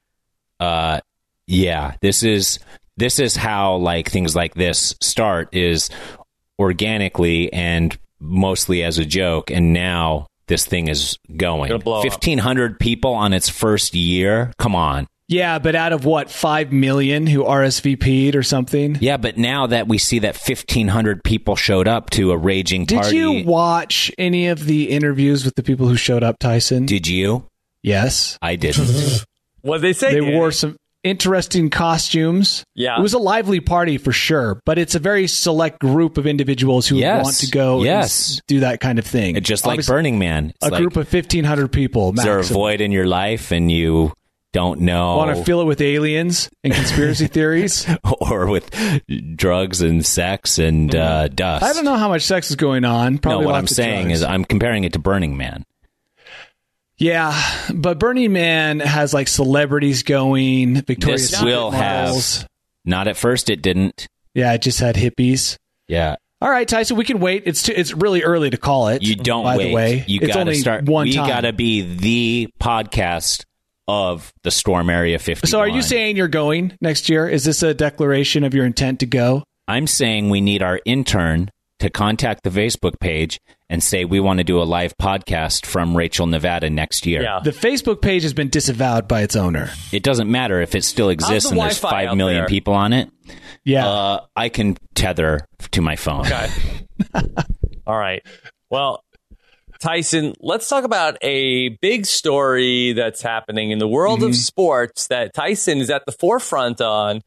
Speaker 3: this is how things like this start is organically and mostly as a joke. And now this thing is going. 1,500 people on its first year. Come on.
Speaker 4: Yeah, but out of 5 million who RSVP'd or something?
Speaker 3: Yeah, but now that we see that 1,500 people showed up to a raging party.
Speaker 4: Did you watch any of the interviews with the people who showed up, Tyson?
Speaker 3: Did you?
Speaker 4: Yes.
Speaker 3: I didn't.
Speaker 1: What did they say?
Speaker 4: They wore some interesting costumes.
Speaker 1: Yeah.
Speaker 4: It was a lively party for sure, but it's a very select group of individuals who want to go and do that kind of thing.
Speaker 3: It's just like Burning Man. It's
Speaker 4: group of 1,500 people.
Speaker 3: Is there a void in your life and you don't know?
Speaker 4: Want to fill it with aliens and conspiracy theories?
Speaker 3: Or with drugs and sex and dust?
Speaker 4: I don't know how much sex is going on. Probably
Speaker 3: what I'm saying is I'm comparing it to Burning Man.
Speaker 4: Yeah, but Burning Man has celebrities going. Victoria's
Speaker 3: This will have. Not at first, it didn't.
Speaker 4: Yeah, it just had hippies.
Speaker 3: Yeah.
Speaker 4: All right, Tyson, we can wait. It's really early to call it.
Speaker 3: You don't
Speaker 4: by
Speaker 3: wait.
Speaker 4: The way.
Speaker 3: You got to start. We got to be the podcast of the Storm Area 51.
Speaker 4: So are you saying you're going next year? Is this a declaration of your intent to go?
Speaker 3: I'm saying we need our intern to contact the Facebook page and say we want to do a live podcast from Rachel, Nevada next year.
Speaker 1: Yeah.
Speaker 4: The Facebook page has been disavowed by its owner.
Speaker 3: It doesn't matter if it still exists and there's 5 million people on it.
Speaker 4: Yeah.
Speaker 3: I can tether to my phone.
Speaker 1: Okay. All right. Well, Tyson, let's talk about a big story that's happening in the world of sports that Tyson is at the forefront on.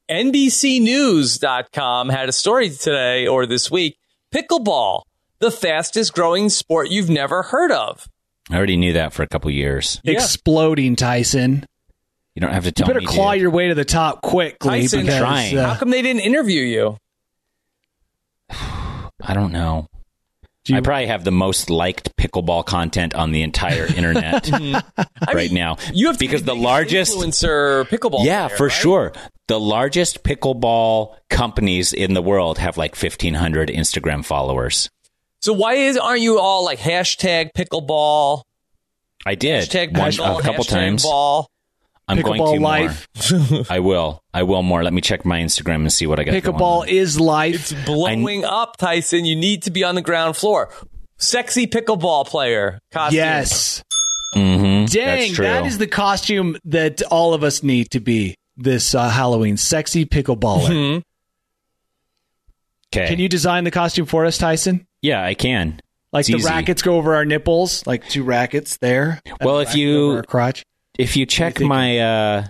Speaker 1: NBCnews.com had a story today or this week. Pickleball, the fastest growing sport you've never heard of.
Speaker 3: I already knew that for a couple years.
Speaker 1: Yeah.
Speaker 4: Exploding, Tyson.
Speaker 3: You don't have to tell me.
Speaker 4: You better claw your way to the top quickly.
Speaker 1: Tyson,
Speaker 3: trying.
Speaker 1: How come they didn't interview you?
Speaker 3: I don't know. I probably have the most liked pickleball content on the entire internet right now.
Speaker 1: You have
Speaker 3: because the largest
Speaker 1: influencer pickleball.
Speaker 3: Yeah,
Speaker 1: player,
Speaker 3: for
Speaker 1: right?
Speaker 3: sure. The largest pickleball companies in the world have 1,500 Instagram followers.
Speaker 1: So why aren't you all hashtag pickleball?
Speaker 3: I did
Speaker 1: Hashtag
Speaker 3: a couple times.
Speaker 1: Ball.
Speaker 3: I'm
Speaker 4: Pickleball
Speaker 3: going to
Speaker 4: life.
Speaker 3: more. I will more. Let me check my Instagram and see what I got.
Speaker 4: Pickleball is life.
Speaker 1: It's blowing up, Tyson. You need to be on the ground floor. Sexy pickleball player costume.
Speaker 4: Yes.
Speaker 3: Mm-hmm.
Speaker 4: Dang, that is the costume that all of us need to be this Halloween. Sexy pickleballer.
Speaker 3: Okay.
Speaker 4: Can you design the costume for us, Tyson?
Speaker 3: Yeah, I can.
Speaker 4: It's
Speaker 3: the
Speaker 4: easy. Rackets go over our nipples, 2 rackets there.
Speaker 3: Well, if you
Speaker 4: over our crotch.
Speaker 3: if you check my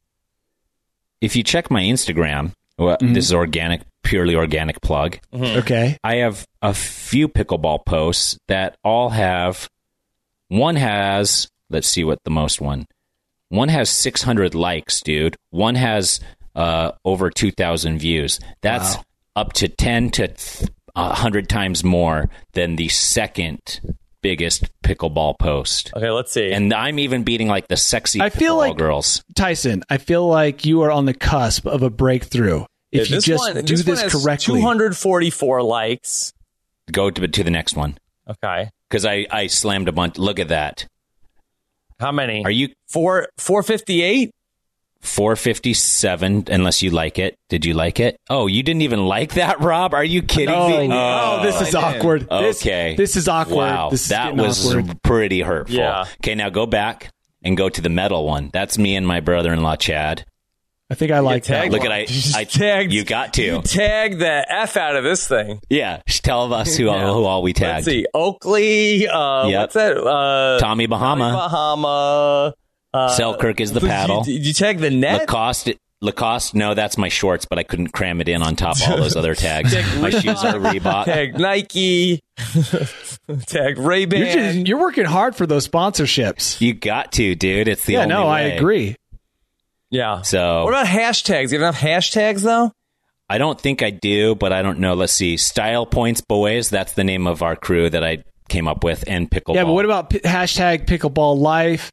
Speaker 3: Instagram, well, this is purely organic plug.
Speaker 4: Okay.
Speaker 3: I have a few pickleball posts that all have. One has, let's see what the most one. One has 600 likes, dude. One has over 2,000 views. That's up to 10 to 100 times more than the second biggest pickleball post.
Speaker 1: Okay, let's see.
Speaker 3: And I'm even beating like the sexy
Speaker 4: I feel
Speaker 3: pickleball
Speaker 4: like
Speaker 3: girls.
Speaker 4: Tyson, I feel like you are on the cusp of a breakthrough. If you just do this correctly.
Speaker 1: 244 likes.
Speaker 3: Go to the next one.
Speaker 1: Okay.
Speaker 3: Because I slammed a bunch. Look at that.
Speaker 1: How many?
Speaker 3: Are you
Speaker 1: 458?
Speaker 3: 457, unless you like it. Did you like it? Oh, you didn't even like that, Rob? Are you kidding me?
Speaker 4: Oh, this is awkward.
Speaker 3: Okay.
Speaker 4: This is awkward.
Speaker 3: Wow, that was
Speaker 4: awkward.
Speaker 3: pretty hurtful.
Speaker 1: Yeah.
Speaker 3: Okay, now go back and go to the metal one. That's me and my brother-in-law, Chad.
Speaker 4: I think I like that.
Speaker 3: Look at you got to.
Speaker 1: You tagged the F out of this thing.
Speaker 3: Yeah, tell us who all we tagged.
Speaker 1: Let's see. Oakley, what's that?
Speaker 3: Tommy Bahama. Selkirk is the paddle.
Speaker 1: Did you tag the net?
Speaker 3: Lacoste, no, that's my shorts, but I couldn't cram it in on top of all those other tags. My shoes are Reebok.
Speaker 1: Tag Nike. Tag Ray-Ban.
Speaker 4: You're working hard for those sponsorships.
Speaker 3: You got to, dude. It's the only way.
Speaker 4: I agree.
Speaker 1: Yeah.
Speaker 3: So,
Speaker 1: what about hashtags? You have enough hashtags, though?
Speaker 3: I don't think I do, but I don't know. Let's see. Style Points Boys, that's the name of our crew that I came up with, and Pickleball.
Speaker 4: Yeah, but what about hashtag Pickleball Life?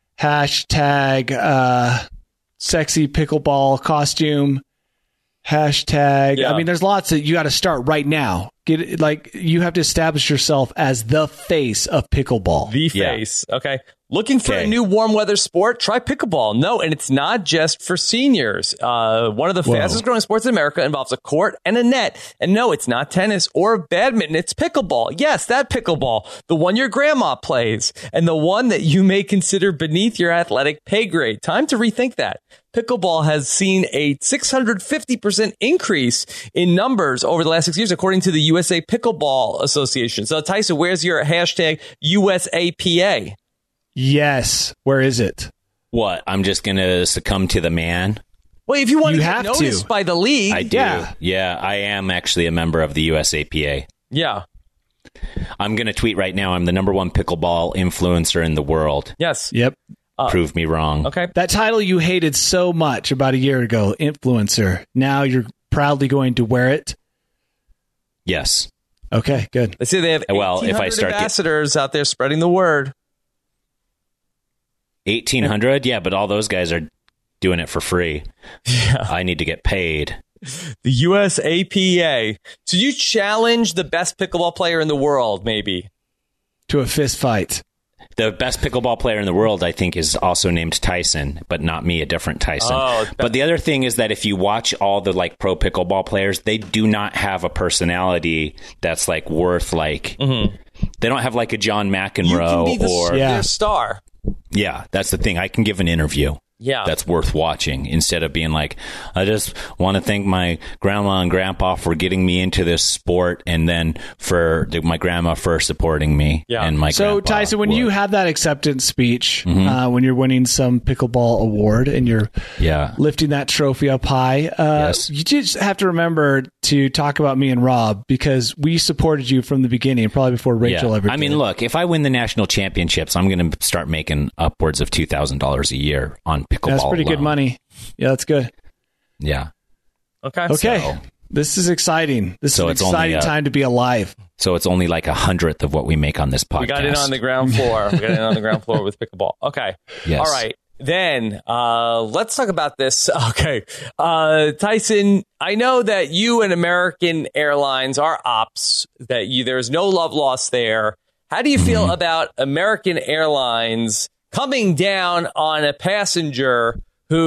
Speaker 4: Hashtag sexy pickleball costume. Hashtag.
Speaker 1: Yeah.
Speaker 4: I mean, there's lots that you got to start right now. You have to establish yourself as the face of pickleball.
Speaker 1: The face. Yeah. Okay. Looking for a new warm weather sport? Try pickleball. No, and it's not just for seniors. One of the fastest growing sports in America involves a court and a net. And no, it's not tennis or badminton. It's pickleball. Yes, that pickleball. The one your grandma plays and the one that you may consider beneath your athletic pay grade. Time to rethink that. Pickleball has seen a 650% increase in numbers over the last 6 years, according to the USA Pickleball Association. So, Tyson, where's your hashtag USAPA?
Speaker 4: Yes. Where is it?
Speaker 3: What? I'm just going to succumb to the man?
Speaker 1: Well, if you want to get noticed by the league.
Speaker 3: I do. Yeah, I am actually a member of the USAPA.
Speaker 1: Yeah.
Speaker 3: I'm going to tweet right now. I'm the #1 pickleball influencer in the world.
Speaker 1: Yes.
Speaker 4: Yep.
Speaker 3: Prove me wrong.
Speaker 1: Okay.
Speaker 4: That title you hated so much about a year ago, influencer. Now you're proudly going to wear it?
Speaker 3: Yes.
Speaker 4: Okay, good.
Speaker 1: They say they have 1,800 ambassadors out there spreading the word.
Speaker 3: 1,800? Yeah, but all those guys are doing it for free.
Speaker 1: Yeah.
Speaker 3: I need to get paid.
Speaker 1: The USAPA. So you challenge the best pickleball player in the world, maybe?
Speaker 4: To a fist fight.
Speaker 3: The best pickleball player in the world, I think, is also named Tyson, but not me, a different Tyson. But the other thing is that if you watch all the pro pickleball players, they do not have a personality that's worth they don't have a John McEnroe
Speaker 1: you can be their star.
Speaker 3: Yeah, that's the thing. I can give an interview.
Speaker 1: Yeah.
Speaker 3: That's worth watching instead of being I just want to thank my grandma and grandpa for getting me into this sport and then for my grandma for supporting me.
Speaker 1: Yeah.
Speaker 3: And my
Speaker 4: So,
Speaker 3: grandpa
Speaker 4: Tyson, when you have that acceptance speech, when you're winning some pickleball award and you're lifting that trophy up high, you just have to remember to talk about me and Rob because we supported you from the beginning, probably before Rachel ever did.
Speaker 3: I mean, look, if I win the national championships, I'm going to start making upwards of $2,000 a year on pickleball.
Speaker 4: That's pretty good money. Yeah, that's good.
Speaker 3: Yeah.
Speaker 1: Okay.
Speaker 4: So, this is exciting. This is an exciting time to be alive.
Speaker 3: So it's only 100th of what we make on this podcast.
Speaker 1: We got it on the ground floor. With pickleball. Okay.
Speaker 3: Yes.
Speaker 1: All right. Then let's talk about this. Okay. Tyson, I know that you and American Airlines are ops, that there's no love lost there. How do you feel about American Airlines coming down on a passenger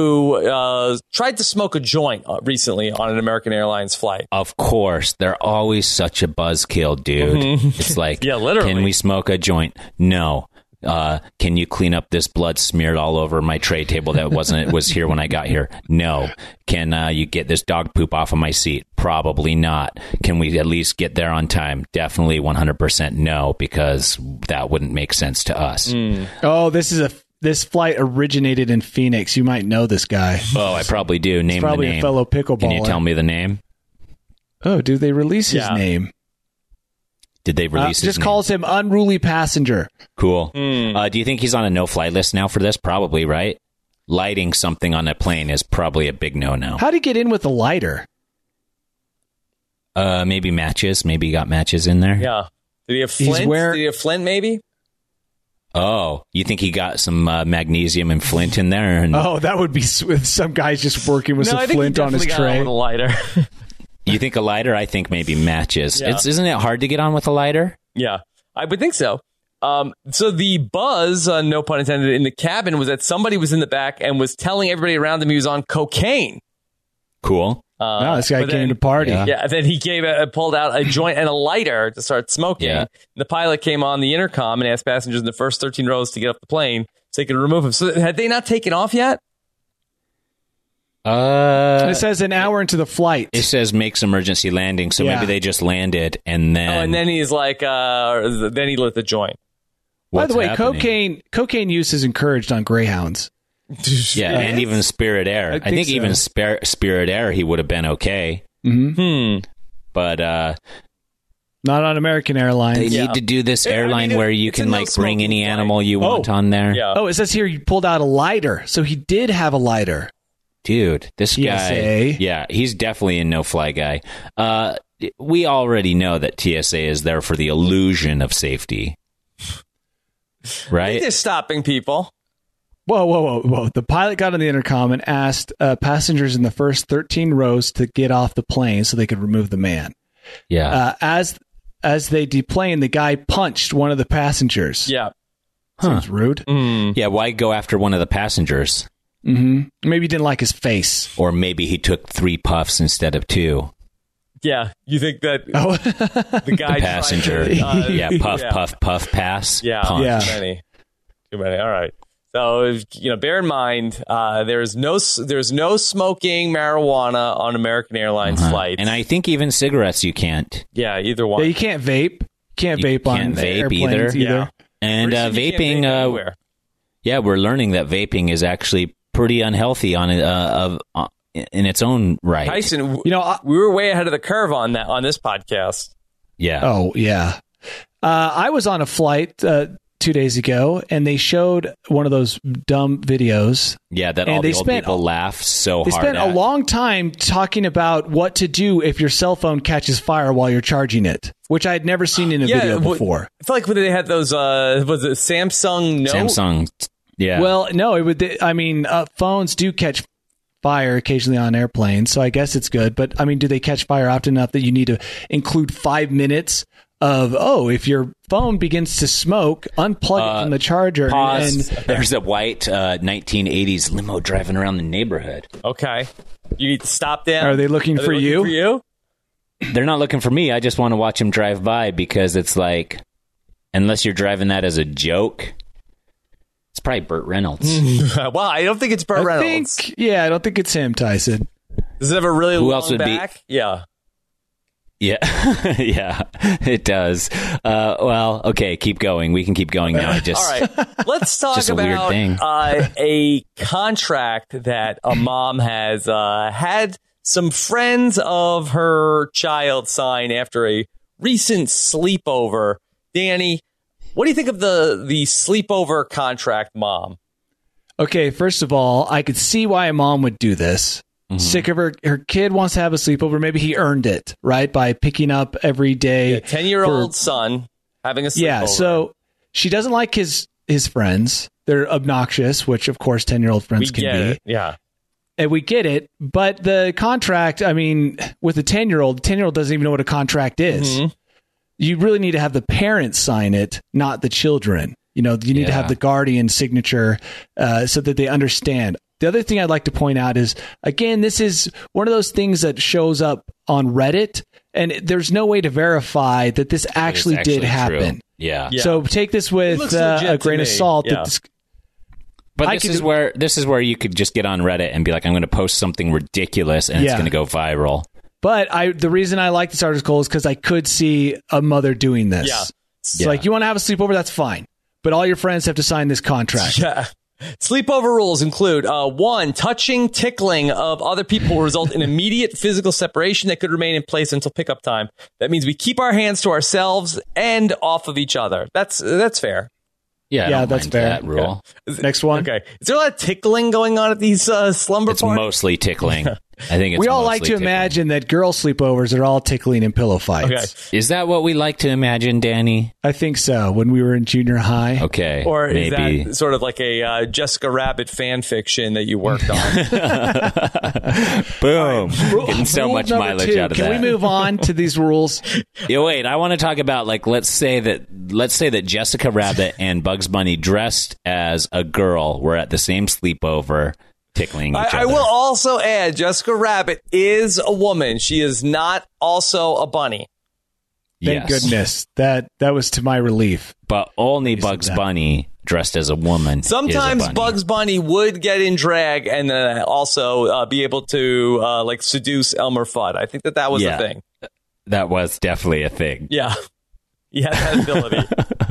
Speaker 1: who tried to smoke a joint recently on an American Airlines flight?
Speaker 3: Of course. They're always such a buzzkill, dude. It's
Speaker 1: yeah, literally.
Speaker 3: Can we smoke a joint? No. Can you clean up this blood smeared all over my tray table that was here when I got here? No. Can you get this dog poop off of my seat? Probably not. Can we at least get there on time? Definitely 100% no, because that wouldn't make sense to us.
Speaker 4: Oh, this is this flight originated in Phoenix. You might know this guy.
Speaker 3: Oh, I probably do. Name
Speaker 4: probably
Speaker 3: the name.
Speaker 4: a fellow pickleballer.
Speaker 3: Can you tell me the name?
Speaker 4: Oh, did they release his name?
Speaker 3: Did they release his
Speaker 4: just
Speaker 3: name?
Speaker 4: calls him Unruly Passenger.
Speaker 3: Cool. Do you think he's on a no-fly list now for this? Probably, right? Lighting something on a plane is probably a big no-no.
Speaker 4: How'd he get in with a lighter?
Speaker 3: Maybe matches. Maybe he got matches in there.
Speaker 1: Yeah. Did he have flint? Did he have flint, maybe?
Speaker 3: Oh, you think he got some magnesium and flint in there? And
Speaker 4: Oh, that would be some guy's just working with some flint on his tray.
Speaker 1: With a lighter.
Speaker 3: You think a lighter? I think maybe matches.
Speaker 1: Yeah.
Speaker 3: Isn't it hard to get on with a lighter?
Speaker 1: Yeah, I would think so. So the buzz, no pun intended, in the cabin was that somebody was in the back and was telling everybody around him he was on cocaine.
Speaker 3: Cool.
Speaker 4: No, this guy came to party.
Speaker 1: Yeah, then he pulled out a joint and a lighter to start smoking.
Speaker 3: Yeah.
Speaker 1: The pilot came on the intercom and asked passengers in the first 13 rows to get off the plane so they could remove him. So had they not taken off yet?
Speaker 4: It says an hour into the flight.
Speaker 3: It says makes emergency landing, so maybe they just landed and then.
Speaker 1: Oh, and then he's like, then he lit the joint.
Speaker 4: By the way, cocaine use is encouraged on Greyhounds.
Speaker 3: Yeah, and even Spirit Air. I think so. Even Spirit Air, he would have been okay.
Speaker 4: Mm-hmm.
Speaker 3: But
Speaker 4: not on American Airlines.
Speaker 3: They need to do this airline where you can bring any animal you want on there.
Speaker 1: Yeah.
Speaker 4: Oh, it says here he pulled out a lighter, so he did have a lighter.
Speaker 3: Dude, this guy, he's definitely a no-fly guy. We already know that TSA is there for the illusion of safety, right?
Speaker 1: They're just stopping people.
Speaker 4: Whoa. The pilot got on the intercom and asked passengers in the first 13 rows to get off the plane so they could remove the man.
Speaker 3: Yeah.
Speaker 4: As they deplaned, the guy punched one of the passengers.
Speaker 1: Yeah.
Speaker 4: Seems rude.
Speaker 3: Yeah, why go after one of the passengers?
Speaker 4: Mm-hmm. Maybe he didn't like his face.
Speaker 3: Or maybe he took 3 puffs instead of 2.
Speaker 1: Yeah, you think that the guy...
Speaker 3: The passenger. Puff, pass.
Speaker 1: Yeah,
Speaker 3: punch.
Speaker 1: Too many. All right. So, bear in mind, there's no smoking marijuana on American Airlines flights.
Speaker 3: And I think even cigarettes you can't.
Speaker 1: Yeah, either one.
Speaker 4: Yeah, you can't vape. Can't vape on airplanes either.
Speaker 3: Yeah. And vaping, we're learning that vaping is actually pretty unhealthy in its own right.
Speaker 1: Tyson, we were way ahead of the curve on this podcast.
Speaker 3: Yeah.
Speaker 4: Oh, yeah. I was on a flight 2 days ago, and they showed one of those dumb videos.
Speaker 3: Yeah, that all the old people laugh so hard
Speaker 4: They spent a long time talking about what to do if your cell phone catches fire while you're charging it, which I had never seen in a video before.
Speaker 1: I feel like when they had those, was it Samsung Note?
Speaker 3: Samsung, yeah.
Speaker 4: Well, no, it would. I mean, phones do catch fire occasionally on airplanes, so I guess it's good. But, I mean, do they catch fire often enough that you need to include 5 minutes of, if your phone begins to smoke, unplug it from the charger.
Speaker 3: Pause. And there's a white 1980s limo driving around the neighborhood.
Speaker 1: Okay. You need to stop them.
Speaker 4: Are they looking for you?
Speaker 3: They're not looking for me. I just want to watch them drive by because it's like, unless you're driving that as a joke, it's probably Burt Reynolds.
Speaker 1: Well, I don't think it's Burt Reynolds.
Speaker 4: I don't think it's him, Tyson.
Speaker 1: Does it have a really
Speaker 3: Who
Speaker 1: long
Speaker 3: else would
Speaker 1: back? Yeah.
Speaker 3: Yeah, yeah, it does. Well, okay, keep going. We can keep going now.
Speaker 1: All right, let's talk
Speaker 3: just a
Speaker 1: about
Speaker 3: weird thing.
Speaker 1: A contract that a mom has had some friends of her child sign after a recent sleepover. Danny, what do you think of the sleepover contract, Mom?
Speaker 4: Okay, first of all, I could see why a mom would do this. Mm-hmm. Sick of her kid wants to have a sleepover. Maybe he earned it, right? By picking up every day.
Speaker 1: 10-year-old son having a sleepover.
Speaker 4: Yeah, so she doesn't like his friends. They're obnoxious, which, of course, 10-year-old friends can be.
Speaker 1: Yeah.
Speaker 4: And we get it. But the contract, I mean, with a 10-year-old doesn't even know what a contract is. Mm-hmm. You really need to have the parents sign it, not the children. You need to have the guardian signature so that they understand. The other thing I'd like to point out is, again, this is one of those things that shows up on Reddit, and there's no way to verify that this actually did happen.
Speaker 3: True. Yeah.
Speaker 4: So take this with a grain of salt.
Speaker 1: Yeah.
Speaker 3: But this is where you could just get on Reddit and be like, I'm going to post something ridiculous, and it's going to go viral.
Speaker 4: But the reason I like this article is because I could see a mother doing this.
Speaker 1: Yeah.
Speaker 4: It's like, you want to have a sleepover? That's fine. But all your friends have to sign this contract.
Speaker 1: Yeah. Sleepover rules include 1, touching, tickling of other people will result in immediate physical separation that could remain in place until pickup time. That means we keep our hands to ourselves and off of each other. That's fair.
Speaker 3: Yeah, I don't
Speaker 4: that's
Speaker 3: mind
Speaker 4: fair.
Speaker 3: that rule.
Speaker 1: Okay.
Speaker 4: Next one.
Speaker 1: Okay. Is there a lot of tickling going on at these slumber
Speaker 3: It's
Speaker 1: parties?
Speaker 3: mostly tickling. I think it's
Speaker 4: We all
Speaker 3: mostly
Speaker 4: like to
Speaker 3: tickling.
Speaker 4: imagine that girl sleepovers are all tickling and pillow fights.
Speaker 1: Okay.
Speaker 3: Is that what we like to imagine, Danny?
Speaker 4: I think so. When we were in junior high.
Speaker 3: Okay.
Speaker 1: Or is
Speaker 3: maybe.
Speaker 1: that sort of like a Jessica Rabbit fan fiction that you worked on?
Speaker 3: Boom. Getting so
Speaker 4: Rule
Speaker 3: much
Speaker 4: number
Speaker 3: mileage
Speaker 4: 2.
Speaker 3: out of
Speaker 4: Can
Speaker 3: that.
Speaker 4: we move on to these rules?
Speaker 3: Yeah, wait, I want to talk about, like, let's say that Jessica Rabbit and Bugs Bunny dressed as a girl were at the same sleepover tickling each other.
Speaker 1: I will also add, Jessica Rabbit is a woman. She is not also a bunny.
Speaker 4: Thank
Speaker 3: Yes.
Speaker 4: goodness. That was to my relief.
Speaker 3: But only
Speaker 4: said
Speaker 3: Bugs
Speaker 4: that.
Speaker 3: Bunny dressed as a woman.
Speaker 1: Sometimes
Speaker 3: is a bunny.
Speaker 1: Bugs Bunny would get in drag and also be able to like seduce Elmer Fudd. I think that was
Speaker 3: Yeah.
Speaker 1: a thing.
Speaker 3: That was definitely a thing.
Speaker 1: Yeah. He had that ability.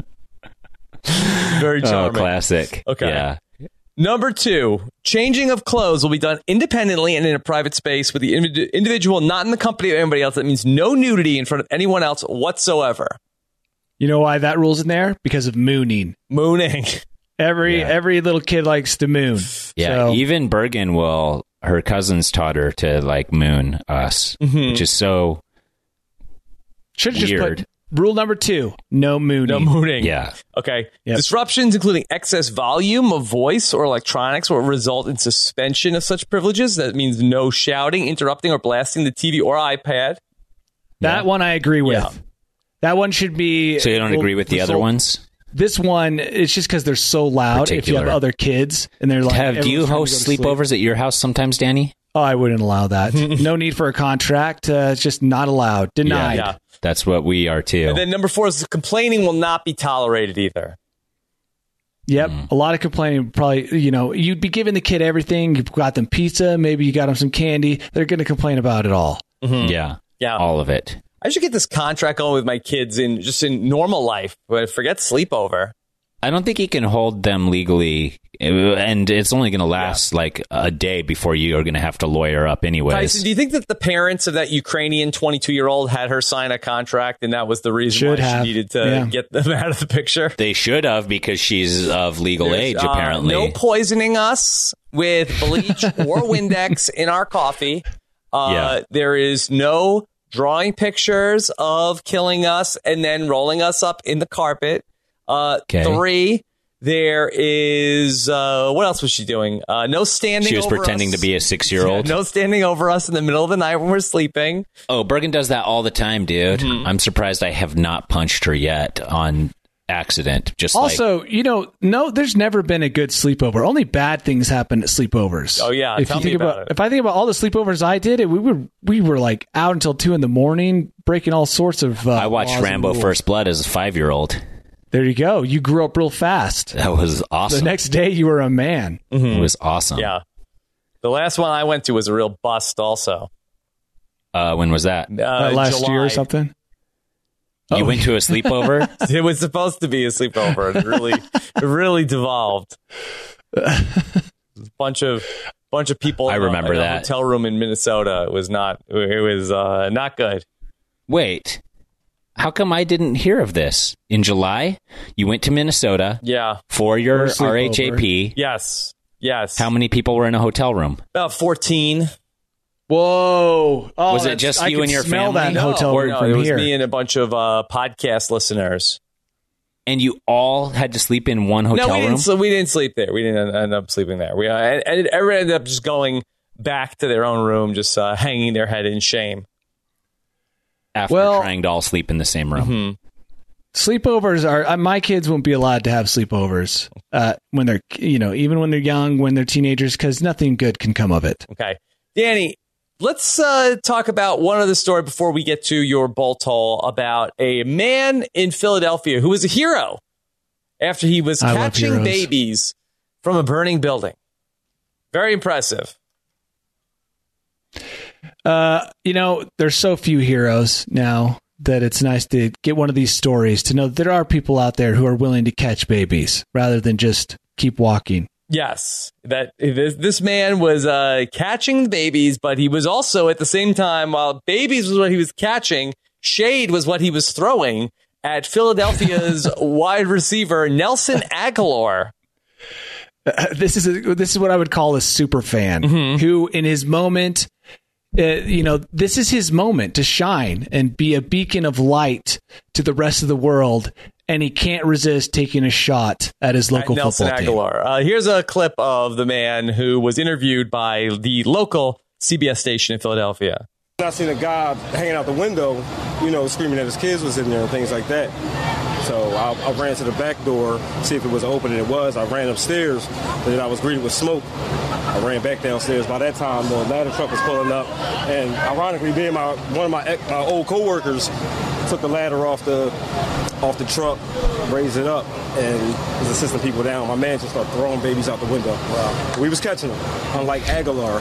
Speaker 1: Very
Speaker 3: Oh,
Speaker 1: charming.
Speaker 3: classic.
Speaker 1: Okay.
Speaker 3: Yeah.
Speaker 1: Number 2, changing of clothes will be done independently and in a private space with the individual not in the company of anybody else. That means no nudity in front of anyone else whatsoever.
Speaker 4: You know why that rule's in there? Because of mooning.
Speaker 1: Mooning.
Speaker 4: Every little kid likes to moon.
Speaker 3: Yeah.
Speaker 4: So,
Speaker 3: Even Bergen her cousins taught her to, like, moon us, which is so
Speaker 4: should have just
Speaker 3: weird.
Speaker 4: put rule number 2, no mooning.
Speaker 1: No mooning.
Speaker 3: Yeah.
Speaker 1: Okay.
Speaker 4: Yep.
Speaker 1: Disruptions, including excess volume of voice or electronics, will result in suspension of such privileges. That means no shouting, interrupting, or blasting the TV or iPad.
Speaker 4: That one I agree with.
Speaker 1: Yeah.
Speaker 4: That one should be...
Speaker 3: So you don't agree with the other ones?
Speaker 4: This one, it's just because they're so loud. If you
Speaker 3: Particular.
Speaker 4: have other kids and they're like...
Speaker 3: Do you
Speaker 4: everyone's trying to
Speaker 3: host
Speaker 4: go to sleep.
Speaker 3: sleepovers at your house sometimes, Danny?
Speaker 4: Oh, I wouldn't allow that. No need for a contract. It's just not allowed. Denied.
Speaker 1: Yeah.
Speaker 3: That's what we are too.
Speaker 1: And then number 4 is complaining will not be tolerated either.
Speaker 4: Yep. A lot of complaining. Probably, you'd be giving the kid everything. You got them pizza. Maybe you got them some candy. They're going to complain about it all.
Speaker 3: Yeah.
Speaker 1: Yeah.
Speaker 3: All of it.
Speaker 1: I should get this contract going with my kids in normal life, but forget sleepover.
Speaker 3: I don't think you can hold them legally, and it's only going to last like a day before you are going to have to lawyer up anyways.
Speaker 1: Tyson, do you think that the parents of that Ukrainian 22-year-old had her sign a contract and that was the reason
Speaker 4: Should
Speaker 1: why
Speaker 4: have.
Speaker 1: she needed to get them out of the picture?
Speaker 3: They should have, because she's of legal age, apparently.
Speaker 1: No poisoning us with bleach or Windex in our coffee. There is no drawing pictures of killing us and then rolling us up in the carpet. 3, there is what else was she doing? No standing.
Speaker 3: She was
Speaker 1: over
Speaker 3: pretending
Speaker 1: us.
Speaker 3: to be a 6-year-old.
Speaker 1: No standing over us in the middle of the night when we're sleeping.
Speaker 3: Oh, Bergen does that all the time, dude. I'm surprised I have not punched her yet on accident. Just
Speaker 4: Also, no, there's never been a good sleepover. Only bad things happen at sleepovers.
Speaker 1: Oh, yeah. Tell me about it.
Speaker 4: If I think about all the sleepovers I did, we were like out until 2 a.m, breaking all sorts of.
Speaker 3: I watched
Speaker 4: laws and
Speaker 3: Rambo
Speaker 4: rules.
Speaker 3: First Blood as a 5-year-old.
Speaker 4: There you go. You grew up real fast.
Speaker 3: That was awesome.
Speaker 4: The next day, you were a man.
Speaker 3: It was awesome.
Speaker 1: Yeah. The last one I went to was a real bust also.
Speaker 3: When was that?
Speaker 4: Last
Speaker 1: July.
Speaker 4: year or something.
Speaker 3: You went to a sleepover?
Speaker 1: It was supposed to be a sleepover. It really devolved. A bunch of people.
Speaker 3: I remember
Speaker 1: in a
Speaker 3: that.
Speaker 1: hotel room in Minnesota. It was not good.
Speaker 3: Wait, how come I didn't hear of this? In July, you went to Minnesota
Speaker 1: Yeah.
Speaker 3: for your
Speaker 4: For a sleepover.
Speaker 3: RHAP.
Speaker 1: Yes.
Speaker 3: How many people were in a hotel room?
Speaker 1: About 14.
Speaker 4: Whoa! Oh,
Speaker 3: Was it
Speaker 4: that's-
Speaker 3: just
Speaker 4: I
Speaker 3: you
Speaker 4: can
Speaker 3: and your
Speaker 4: smell
Speaker 3: family?
Speaker 4: that hotel room
Speaker 1: no,
Speaker 4: from
Speaker 1: it was
Speaker 4: here.
Speaker 1: me and a bunch of podcast listeners.
Speaker 3: And you all had to sleep in one hotel
Speaker 1: No, we
Speaker 3: room?
Speaker 1: didn't sleep there. We didn't end up sleeping there. Everyone ended up just going back to their own room, just hanging their head in shame.
Speaker 3: After trying to all sleep in the same room.
Speaker 4: Sleepovers are my kids won't be allowed to have sleepovers when they're even when they're young, when they're teenagers, because nothing good can come of it.
Speaker 1: Okay, Danny, let's talk about one other story before we get to your bolt hole about a man in Philadelphia who was a hero after he was
Speaker 4: I love
Speaker 1: catching
Speaker 4: heroes.
Speaker 1: babies from a burning building. Very impressive.
Speaker 4: There's so few heroes now that it's nice to get one of these stories to know that there are people out there who are willing to catch babies rather than just keep walking.
Speaker 1: Yes, that this man was catching babies, but he was also at the same time, while babies was what he was catching, shade was what he was throwing at Philadelphia's wide receiver Nelson Aguilar.
Speaker 4: This is what I would call a super fan who, in his moment, this is his moment to shine and be a beacon of light to the rest of the world, and he can't resist taking a shot at his local
Speaker 1: Nelson
Speaker 4: football
Speaker 1: Aguilar. Here's a clip of the man who was interviewed by the local CBS station in Philadelphia.
Speaker 7: I seen a guy hanging out the window, screaming that his kids was in there and things like that. So I ran to the back door, see if it was open, and it was. I ran upstairs, and then I was greeted with smoke. I ran back downstairs. By that time, the ladder truck was pulling up, and ironically, one of my old coworkers took the ladder off the truck, raised it up, and was assisting people down. My man just started throwing babies out the window. Wow. We was catching them, unlike Aguilar.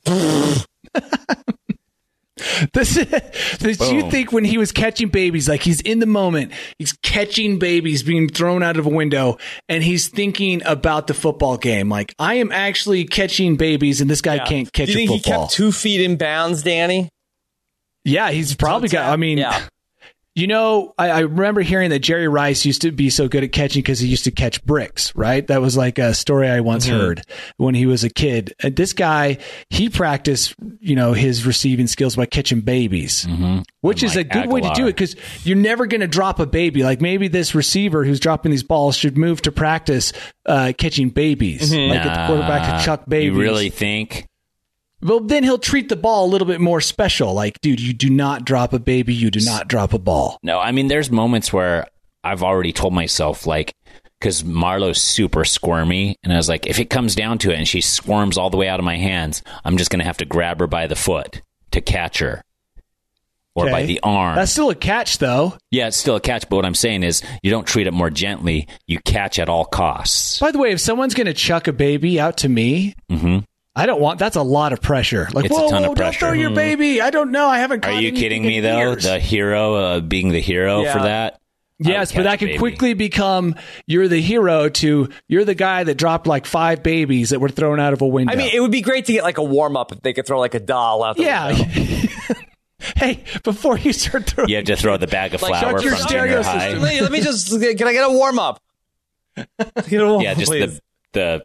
Speaker 4: You think when he was catching babies, like he's in the moment, he's catching babies being thrown out of a window, and he's thinking about the football game. Like, I am actually catching babies, and this guy can't catch a football.
Speaker 1: Do you think he kept 2 feet in bounds, Danny?
Speaker 4: Yeah, he's probably got. I mean, I remember hearing that Jerry Rice used to be so good at catching because he used to catch bricks, right? That was like a story I once heard when he was a kid. And this guy, he practiced, his receiving skills by catching babies, which is a good way to do it because you're never going to drop a baby. Like maybe this receiver who's dropping these balls should move to practice catching babies. Like the quarterback could chuck babies.
Speaker 3: You really think?
Speaker 4: Well, then he'll treat the ball a little bit more special. Like, dude, you do not drop a baby. You do not drop a ball.
Speaker 3: No, I mean, there's moments where I've already told myself, like, because Marlo's super squirmy, and I was like, if it comes down to it and she squirms all the way out of my hands, I'm just going to have to grab her by the foot to catch her. Or by the arm.
Speaker 4: That's still a catch, though.
Speaker 3: Yeah, it's still a catch, but what I'm saying is you don't treat it more gently. You catch at all costs.
Speaker 4: By the way, if someone's going to chuck a baby out to me... I don't want. That's a lot of pressure. Like,
Speaker 3: it's a ton of pressure.
Speaker 4: Don't throw your baby. I don't know. I haven't.
Speaker 3: Are you kidding me though? The hero, being the hero for that.
Speaker 4: Yes, but that could quickly become you're the hero to you're the guy that dropped like 5 babies that were thrown out of a window.
Speaker 1: I mean, it would be great to get like a warm up if they could throw like a doll out the window.
Speaker 4: Hey, before you start throwing,
Speaker 3: you have to throw the bag of flour from junior high.
Speaker 1: Let me just. Can I get a warm up?
Speaker 3: Yeah, just the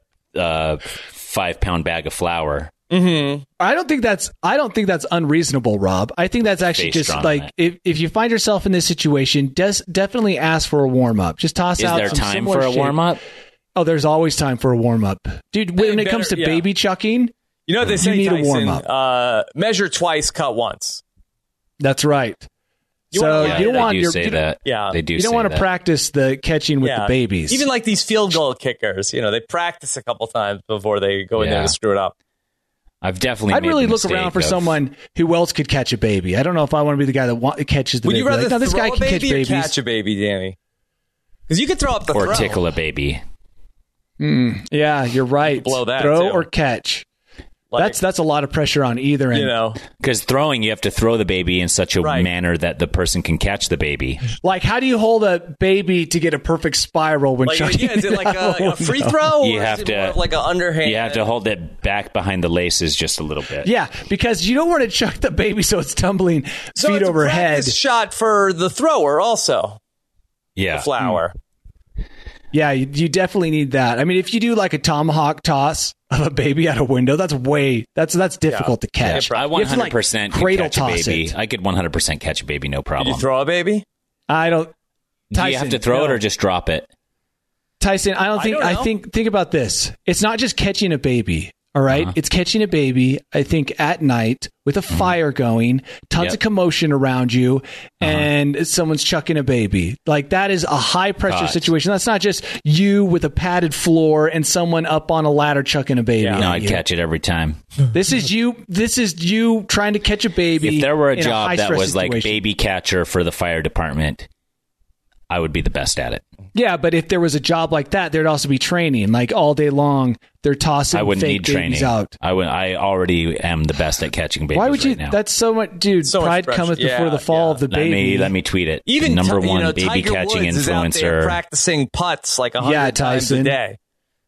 Speaker 3: 5-pound bag of flour.
Speaker 4: I don't think that's unreasonable, Rob. I think that's actually just like if you find yourself in this situation, definitely ask for a warm up. Just toss out.
Speaker 3: Is there
Speaker 4: some
Speaker 3: time for a warm up?
Speaker 4: Oh, there's always time for a warm up, dude. When it comes to baby chucking,
Speaker 1: you know what they say,
Speaker 4: you need
Speaker 1: Tyson,
Speaker 4: a warm up.
Speaker 1: Measure twice, cut once.
Speaker 4: That's right.
Speaker 3: They do say that.
Speaker 4: You don't want to practice the catching with the babies.
Speaker 1: Even like these field goal kickers, they practice a couple times before they go in there to screw it up.
Speaker 3: I'd
Speaker 4: really look around for someone who else could catch a baby. I don't know if I want to be the guy that catches the baby.
Speaker 1: Would you rather
Speaker 4: this guy
Speaker 1: throw
Speaker 4: can
Speaker 1: a
Speaker 4: catch
Speaker 1: baby or
Speaker 4: babies.
Speaker 1: catch a baby, Danny? Because you could throw up the
Speaker 3: or
Speaker 1: throw.
Speaker 3: tickle a baby.
Speaker 4: Yeah, you're right.
Speaker 1: You blow that
Speaker 4: throw
Speaker 1: too.
Speaker 4: or catch. That's a lot of pressure on either end.
Speaker 3: Because throwing, you have to throw the baby in such a manner that the person can catch the baby.
Speaker 4: Like, how do you hold a baby to get a perfect spiral when chucking?
Speaker 1: Is it like a free throw?
Speaker 3: You have to
Speaker 1: like an underhand.
Speaker 3: You have to hold it back behind the laces just a little bit.
Speaker 4: Yeah, because you don't want to chuck the baby so it's tumbling feet over head.
Speaker 1: It's a shot for the thrower also.
Speaker 3: Yeah,
Speaker 1: the flower.
Speaker 4: Yeah, you definitely need that. I mean, if you do like a tomahawk toss of a baby out a window, that's difficult to catch.
Speaker 3: I 100% catch a baby. I could 100% catch a baby, no problem.
Speaker 1: Can you throw a baby?
Speaker 4: I don't. Tyson,
Speaker 3: do you have to throw it or just drop it?
Speaker 4: Tyson, I think about this. It's not just catching a baby. All right. It's catching a baby, I think, at night with a fire going, tons of commotion around you, and someone's chucking a baby. Like, that is a high pressure situation. That's not just you with a padded floor and someone up on a ladder chucking a baby.
Speaker 3: Yeah. No, I'd catch it every time.
Speaker 4: This is you trying to catch a baby.
Speaker 3: If there were a job that was
Speaker 4: situation.
Speaker 3: like baby catcher for the fire department, I would be the best at it.
Speaker 4: Yeah, but if there was a job like that, there'd also be training. Like, all day long, they're tossing fake babies out.
Speaker 3: I already am the best at catching babies.
Speaker 4: Why would you?
Speaker 3: Right now.
Speaker 4: That's so much, dude.
Speaker 1: So
Speaker 4: pride
Speaker 1: much
Speaker 4: cometh before the fall of the baby.
Speaker 3: Let me tweet it.
Speaker 1: Even
Speaker 3: number one baby
Speaker 1: Tiger
Speaker 3: catching
Speaker 1: Woods is out there
Speaker 3: influencer
Speaker 1: practicing putts like 100 times a day.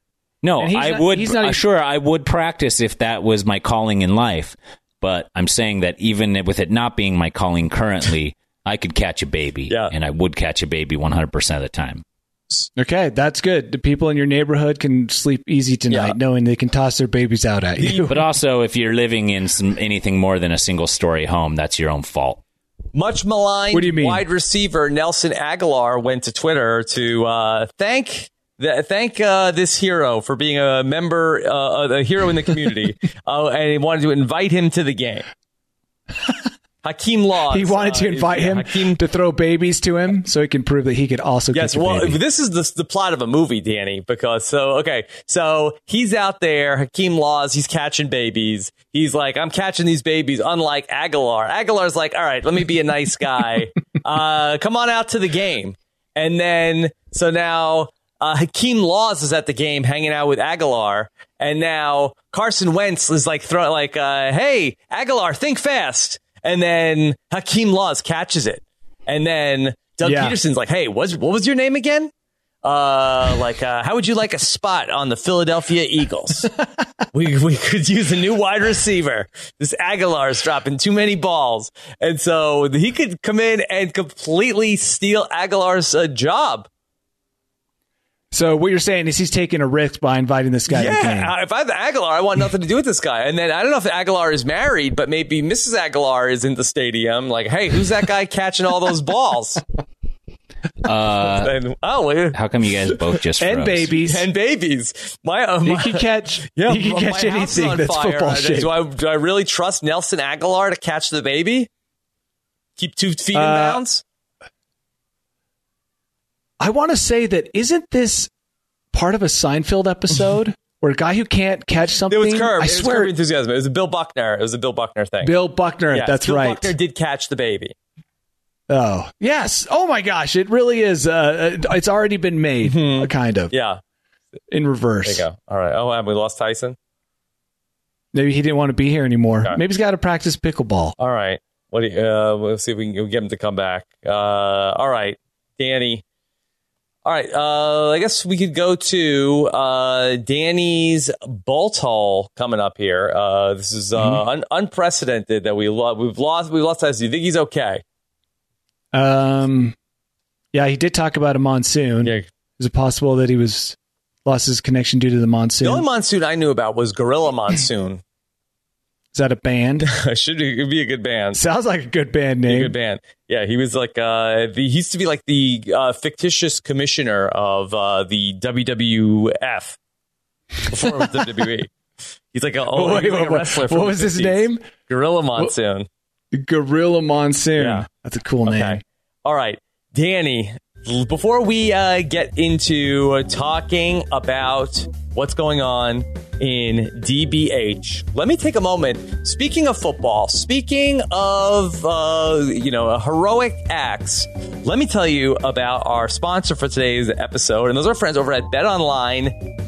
Speaker 3: No,
Speaker 4: And
Speaker 3: I would practice if that was my calling in life. But I'm saying that even with it not being my calling currently, I could catch a baby.
Speaker 1: Yeah.
Speaker 3: And I would catch a baby 100% of the time.
Speaker 4: Okay, that's good. The people in your neighborhood can sleep easy tonight, knowing they can toss their babies out at you.
Speaker 3: But also, if you're living in anything more than a single-story home, that's your own fault.
Speaker 1: Much maligned
Speaker 4: What do you mean?
Speaker 1: wide receiver Nelson Aguilar went to Twitter to thank this hero for being a member, a hero in the community, and he wanted to invite him to the game. Hakeem Laws.
Speaker 4: He wanted to invite him to throw babies to him so he can prove that he could also catch a baby.
Speaker 1: This is the plot of a movie, Danny, because so he's out there, Hakeem Laws, he's catching babies. He's like, I'm catching these babies, unlike Aguilar. Aguilar's like, all right, let me be a nice guy. Come on out to the game. And then, so now Hakeem Laws is at the game hanging out with Aguilar. And now Carson Wentz is like, hey, Aguilar, think fast. And then Hakeem Laws catches it. And then Doug Peterson's like, hey, what was your name again? How would you like a spot on the Philadelphia Eagles? we could use a new wide receiver. This Aguilar's dropping too many balls. And so he could come in and completely steal Aguilar's job.
Speaker 4: So what you're saying is he's taking a risk by inviting this guy to the game.
Speaker 1: If I'm Aguilar, I want nothing to do with this guy. And then I don't know if Aguilar is married, but maybe Mrs. Aguilar is in the stadium. Like, hey, who's that guy catching all those balls?
Speaker 3: How come you guys both just froze?
Speaker 4: And babies.
Speaker 1: And babies. He
Speaker 4: can catch anything that's football shaped.
Speaker 1: Do I really trust Nelson Aguilar to catch the baby? Keep 2 feet in bounds?
Speaker 4: I want to say that isn't this part of a Seinfeld episode where a guy who can't catch something?
Speaker 1: It was Curb.
Speaker 4: I swear,
Speaker 1: Curb Enthusiasm. It was a Bill Buckner. It was a Bill Buckner thing.
Speaker 4: Bill Buckner.
Speaker 1: Yes,
Speaker 4: that's
Speaker 1: Bill
Speaker 4: right.
Speaker 1: Buckner did catch the baby.
Speaker 4: Oh yes. Oh my gosh! It really is. It's already been made. Kind of.
Speaker 1: Yeah.
Speaker 4: In reverse.
Speaker 1: There you go. All right. Oh, and we lost Tyson.
Speaker 4: Maybe he didn't want to be here anymore.
Speaker 1: Okay.
Speaker 4: Maybe he's got to practice pickleball.
Speaker 1: All right. What do you, we'll see if we can get him to come back. All right, Danny. All right, I guess we could go to Danny's Bolt Hole coming up here. This is unprecedented that we've lost Tyson. Do you think he's okay?
Speaker 4: Yeah, he did talk about a monsoon. Yeah. Is it possible that he lost his connection due to the monsoon?
Speaker 1: The only monsoon I knew about was Gorilla Monsoon.
Speaker 4: Is that a band?
Speaker 1: It'd be a good band.
Speaker 4: Sounds like a good band name.
Speaker 1: A good band. Yeah, he was like he used to be like the fictitious commissioner of the WWF before it was WWE. He's like a wrestler.
Speaker 4: What was his name?
Speaker 1: Gorilla Monsoon.
Speaker 4: Gorilla Monsoon. Yeah. That's a cool name.
Speaker 1: Okay. All right, Danny. Before we get into talking about what's going on in DBH, let me take a moment. Speaking of football, speaking of heroic acts, let me tell you about our sponsor for today's episode, and those are our friends over at BetOnline.ag,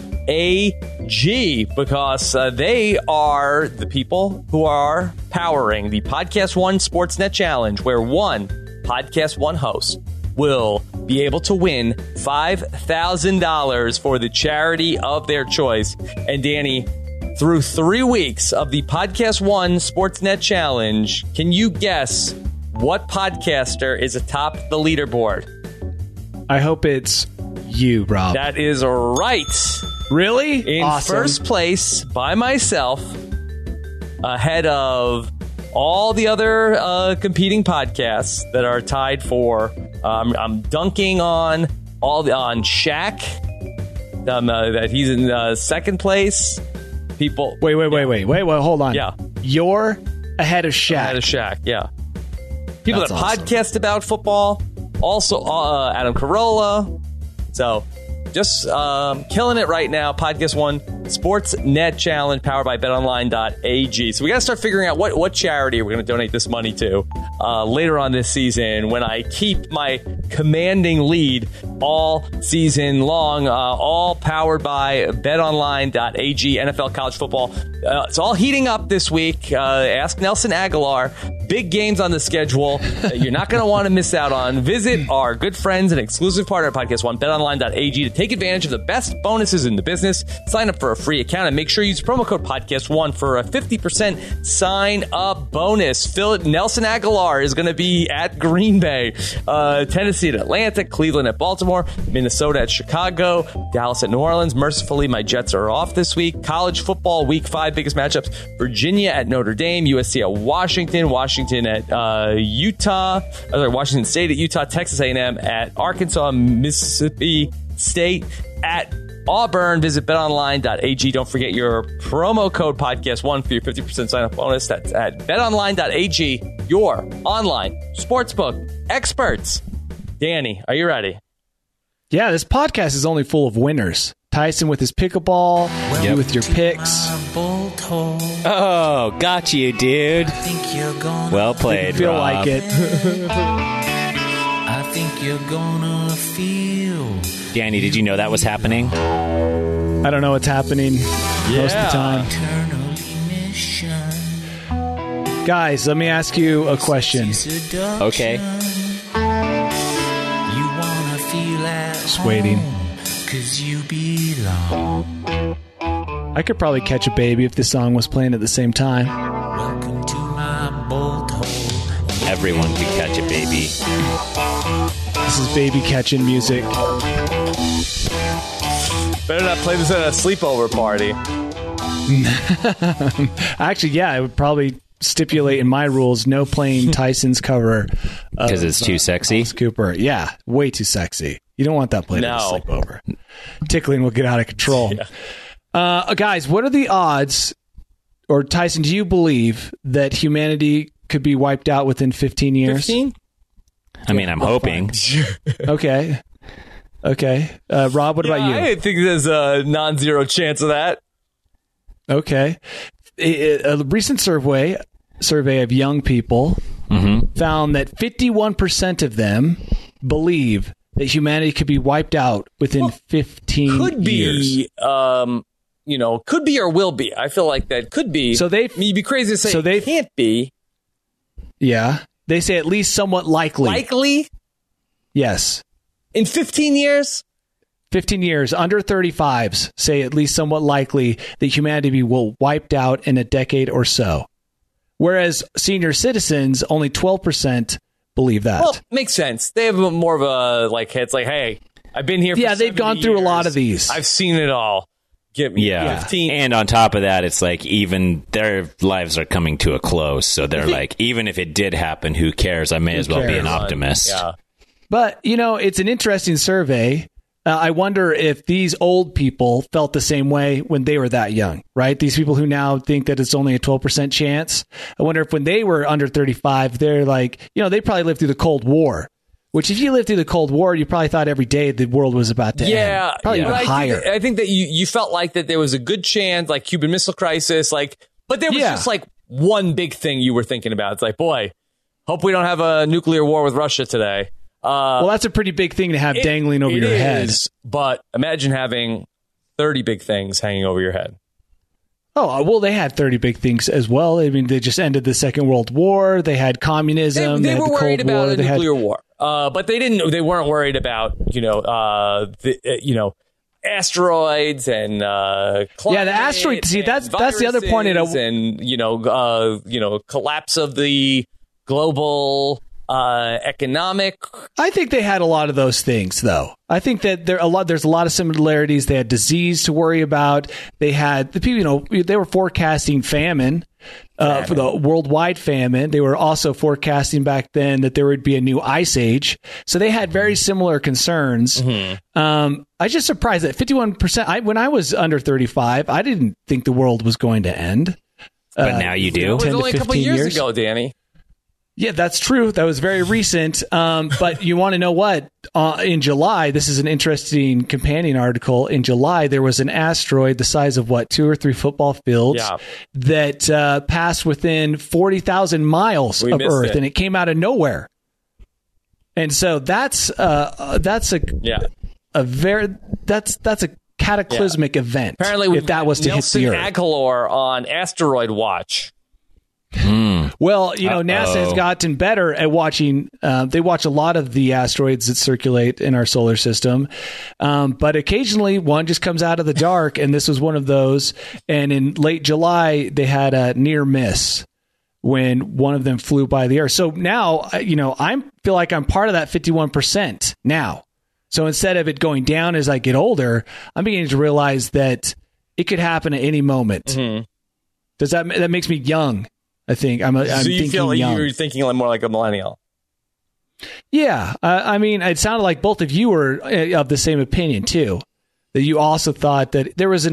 Speaker 1: because they are the people who are powering the Podcast One Sportsnet Challenge, where one Podcast One host will be able to win $5,000 for the charity of their choice. And Danny, through 3 weeks of the Podcast One Sportsnet Challenge, can you guess what podcaster is atop the leaderboard?
Speaker 4: I hope it's you, Rob.
Speaker 1: That is right.
Speaker 4: Really?
Speaker 1: In first place by myself, ahead of all the other competing podcasts that are tied for. I'm dunking on Shaq. That he's in second place. People.
Speaker 4: Wait. Hold on.
Speaker 1: Yeah,
Speaker 4: you're ahead of Shaq.
Speaker 1: Ahead of Shaq. Yeah. People
Speaker 4: That's
Speaker 1: that
Speaker 4: awesome.
Speaker 1: podcast about football. Also, Adam Carolla. So, just killing it right now. Podcast One Sportsnet Challenge powered by BetOnline.ag. So we got to start figuring out what charity we're going to donate this money to later on this season when I keep my commanding lead all season long, all powered by BetOnline.ag. NFL, college football. It's all heating up this week. Ask Nelson Aguilar. Big games on the schedule that you're not going to want to miss out on. Visit our good friends and exclusive partner of Podcast One, BetOnline.ag, to take advantage of the best bonuses in the business. Sign up for a free account and make sure you use promo code Podcast One for a 50% sign-up bonus. Nelson Aguilar is going to be at Green Bay, Tennessee at Atlanta, Cleveland at Baltimore, Minnesota at Chicago, Dallas at New Orleans. Mercifully, my Jets are off this week. College football, Week 5, biggest matchups: Virginia at Notre Dame, USC at Washington at Utah, Washington State at Utah, Texas A&M at Arkansas, Mississippi State at Auburn. Visit betonline.ag. Don't forget your promo code Podcast1 for your 50% sign-up bonus. That's at betonline.ag, your online sportsbook experts. Danny, are you ready?
Speaker 4: Yeah, this podcast is only full of winners. Tyson with his pickleball, you with your picks.
Speaker 3: Oh, got you, dude. Well played,
Speaker 4: feel
Speaker 3: Rob.
Speaker 4: like it.
Speaker 2: I think you're gonna feel.
Speaker 3: Danny, did you know that was happening?
Speaker 4: I don't know what's happening most of the time. Guys, let me ask you a question.
Speaker 3: Okay.
Speaker 4: Just waiting. I could probably catch a baby if this song was playing at the same time.
Speaker 2: Welcome to my bolt hole.
Speaker 3: Everyone could catch a baby.
Speaker 4: This is baby catching music.
Speaker 1: Better not play this at a sleepover party.
Speaker 4: Actually, yeah, I would probably stipulate in my rules no playing Tyson's cover.
Speaker 3: Because it's too sexy?
Speaker 4: Alice Cooper. Yeah, way too sexy. You don't want that played at a sleepover. Tickling will get out of control. Yeah. Guys, what are the odds, or Tyson, do you believe that humanity could be wiped out within 15 years?
Speaker 1: 15?
Speaker 3: I mean, I'm hoping.
Speaker 4: Okay. Rob, what about you?
Speaker 1: I think there's a non-zero chance of that.
Speaker 4: Okay. A recent survey of young people found that 51% of them believe that humanity could be wiped out within 15
Speaker 1: could
Speaker 4: years.
Speaker 1: Be, could be or will be. I feel like that could be.
Speaker 4: So
Speaker 1: you'd be crazy to say it can't be.
Speaker 4: Yeah. They say at least somewhat likely.
Speaker 1: Likely?
Speaker 4: Yes.
Speaker 1: In 15 years?
Speaker 4: 15 years, under 35s say at least somewhat likely that humanity will wiped out in a decade or so. Whereas senior citizens, only 12% believe that.
Speaker 1: Well, makes sense. They have more of a it's like, hey, I've been here for 70
Speaker 4: they've gone through
Speaker 1: years.
Speaker 4: a lot of these.
Speaker 1: I've seen it all. Give me 15.
Speaker 3: And on top of that, it's like even their lives are coming to a close. So they're like, even if it did happen, who cares? I may as well be an optimist.
Speaker 1: Yeah.
Speaker 4: But, it's an interesting survey. I wonder if these old people felt the same way when they were that young, right? These people who now think that it's only a 12% chance. I wonder if when they were under 35, they're like, they probably lived through the Cold War, which if you lived through the Cold War, you probably thought every day the world was about to end. Probably even higher.
Speaker 1: I think that you felt like that there was a good chance, like Cuban Missile Crisis, but there was just one big thing you were thinking about. It's like, boy, hope we don't have a nuclear war with Russia today.
Speaker 4: Well, that's a pretty big thing to have dangling over your head.
Speaker 1: But imagine having 30 big things hanging over your head.
Speaker 4: Oh, well, they had 30 big things as well. I mean, they just ended the Second World War. They had communism.
Speaker 1: They were
Speaker 4: had the
Speaker 1: worried
Speaker 4: Cold
Speaker 1: about
Speaker 4: War.
Speaker 1: a nuclear war. But they weren't worried about, asteroids and climate.
Speaker 4: Yeah, the asteroid. See, that's the other point.
Speaker 1: Collapse of the global economic.
Speaker 4: I think they had a lot of those things, though. I think that there's a lot of similarities. They had disease to worry about. They had the people. They were forecasting famine. For the worldwide famine. They were also forecasting back then that there would be a new ice age. So they had very similar concerns. I was just surprised that 51%. When I was under 35, I didn't think the world was going to end.
Speaker 3: But now you do.
Speaker 1: It was only a couple years ago, Danny.
Speaker 4: Yeah, that's true. That was very recent. But you want to know what? In July, this is an interesting companion article. In July, there was an asteroid the size of 2 or 3 football fields that passed within 40,000 miles of Earth, and it came out of nowhere. And so that's a cataclysmic event.
Speaker 1: Apparently,
Speaker 4: if that was to
Speaker 1: Nelson
Speaker 4: hit the Earth.
Speaker 1: Aguilar on Asteroid Watch.
Speaker 4: Well, NASA has gotten better at watching. They watch a lot of the asteroids that circulate in our solar system, but occasionally one just comes out of the dark, and this was one of those. And in late July, they had a near miss when one of them flew by the Earth. So now, I feel like I'm part of that 51% now. So instead of it going down as I get older, I'm beginning to realize that it could happen at any moment.
Speaker 1: Mm-hmm.
Speaker 4: Does that makes me young? I think I'm
Speaker 1: so you
Speaker 4: thinking
Speaker 1: feel like
Speaker 4: young.
Speaker 1: you're thinking more like a millennial.
Speaker 4: Yeah, I mean, it sounded like both of you were of the same opinion too. That you also thought that there was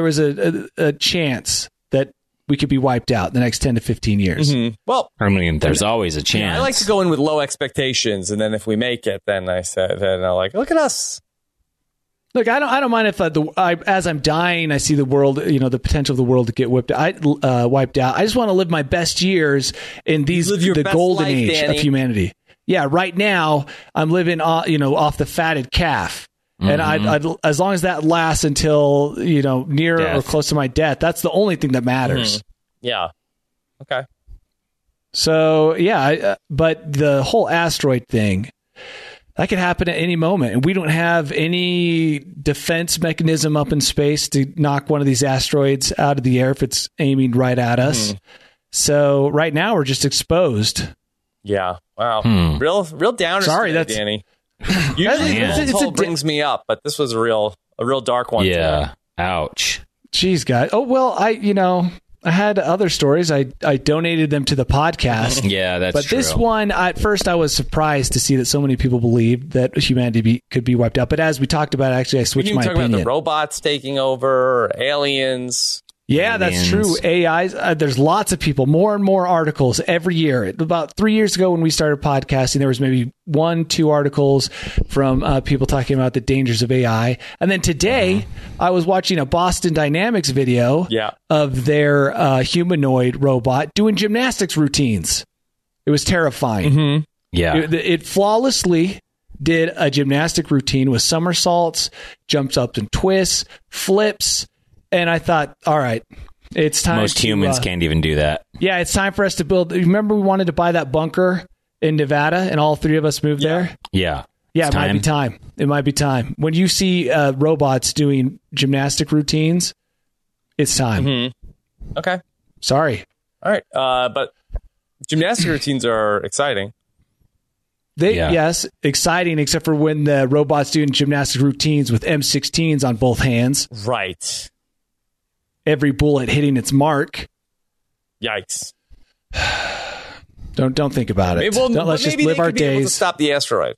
Speaker 4: a chance that we could be wiped out in the next 10 to 15 years.
Speaker 1: Mm-hmm. Well,
Speaker 3: I mean, there's always a chance.
Speaker 1: I like to go in with low expectations, and then if we make it, then I'm like, look at us.
Speaker 4: Look, I don't mind if as I'm dying, I see the world, the potential of the world to get wiped out. I just want to live my best years in the golden age
Speaker 1: Danny.
Speaker 4: of humanity. Yeah, right now I'm living, off the fatted calf, and I'd as long as that lasts until near
Speaker 3: death.
Speaker 4: or close to my death, that's the only thing that matters.
Speaker 1: Mm-hmm. Yeah. Okay.
Speaker 4: So yeah, but the whole asteroid thing. That could happen at any moment, and we don't have any defense mechanism up in space to knock one of these asteroids out of the air if it's aiming right at us. So right now we're just exposed.
Speaker 1: Yeah. Wow. Real downer.
Speaker 4: Sorry,
Speaker 1: today, Danny. Usually it brings me up, but this was a real dark one.
Speaker 3: Yeah.
Speaker 1: Today.
Speaker 3: Ouch.
Speaker 4: Jeez, guys. Oh well, I had other stories. I donated them to the podcast.
Speaker 3: Yeah, that's
Speaker 4: true. But this one, at first, I was surprised to see that so many people believed that humanity could be wiped out. But as we talked about, actually, I switched my opinion.
Speaker 1: About the robots taking over, aliens.
Speaker 4: Yeah, that's true. AIs. There's lots of people, more and more articles every year. About 3 years ago when we started podcasting, there was maybe 1-2 articles from people talking about the dangers of AI. And then today, I was watching a Boston Dynamics video of their humanoid robot doing gymnastics routines. It was terrifying.
Speaker 1: Mm-hmm.
Speaker 3: Yeah.
Speaker 4: It flawlessly did a gymnastic routine with somersaults, jumps up and twists, flips. And I thought, all right, it's time.
Speaker 3: Most humans can't even do that.
Speaker 4: Yeah, it's time for us to build. Remember, we wanted to buy that bunker in Nevada, and all 3 of us moved there.
Speaker 3: Yeah,
Speaker 4: it might be time. It might be time. When you see robots doing gymnastic routines, it's time.
Speaker 1: Mm-hmm. Okay.
Speaker 4: Sorry.
Speaker 1: All right, but gymnastic routines are exciting.
Speaker 4: Yes, exciting, except for when the robots doing gymnastic routines with M16s on both hands.
Speaker 1: Right.
Speaker 4: Every bullet hitting its mark.
Speaker 1: Yikes!
Speaker 4: Don't think about it. Let's just live our days.
Speaker 1: Able to stop the asteroid.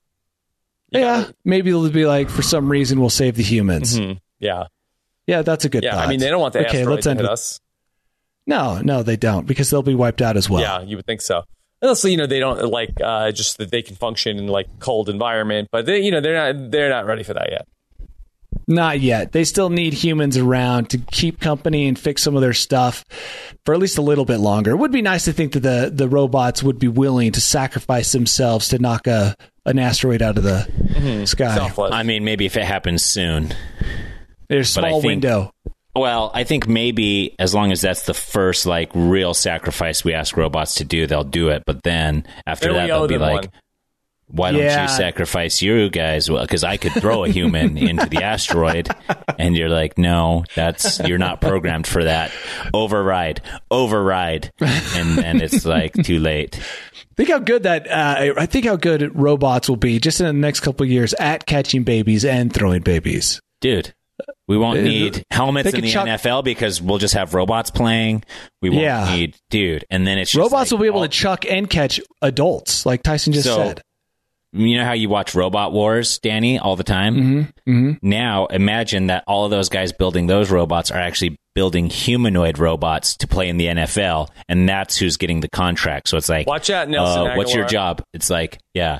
Speaker 4: Maybe it'll be like, for some reason, we'll save the humans.
Speaker 1: Mm-hmm. Yeah,
Speaker 4: that's a good thought.
Speaker 1: I mean, they don't want the asteroid to hit us.
Speaker 4: No, they don't, because they'll be wiped out as well.
Speaker 1: Yeah, you would think so. Also, they don't like just that they can function in like cold environment, but they're not ready for that yet.
Speaker 4: Not yet. They still need humans around to keep company and fix some of their stuff for at least a little bit longer. It would be nice to think that the robots would be willing to sacrifice themselves to knock an asteroid out of the sky.
Speaker 1: Selfless.
Speaker 3: I mean, maybe if it happens soon.
Speaker 4: There's a small window.
Speaker 3: Well, I think maybe as long as that's the first real sacrifice we ask robots to do, they'll do it. But then after that, they'll be like, why don't you sacrifice you guys? Well, because I could throw a human into the asteroid. And you're like, no, you're not programmed for that. Override. And it's like too late.
Speaker 4: Think how good I think how good robots will be just in the next couple of years at catching babies and throwing babies.
Speaker 3: Dude. We won't need helmets in the NFL because we'll just have robots playing. We won't need, and then it's just
Speaker 4: robots will be able to chuck and catch adults, like Tyson just said.
Speaker 3: you know how you watch Robot Wars, Danny, all the time? Now, imagine that all of those guys building those robots are actually building humanoid robots to play in the NFL, and that's who's getting the contract. So it's like,
Speaker 1: watch out, Nelson
Speaker 3: what's your
Speaker 1: Aguilar.
Speaker 3: job? It's like,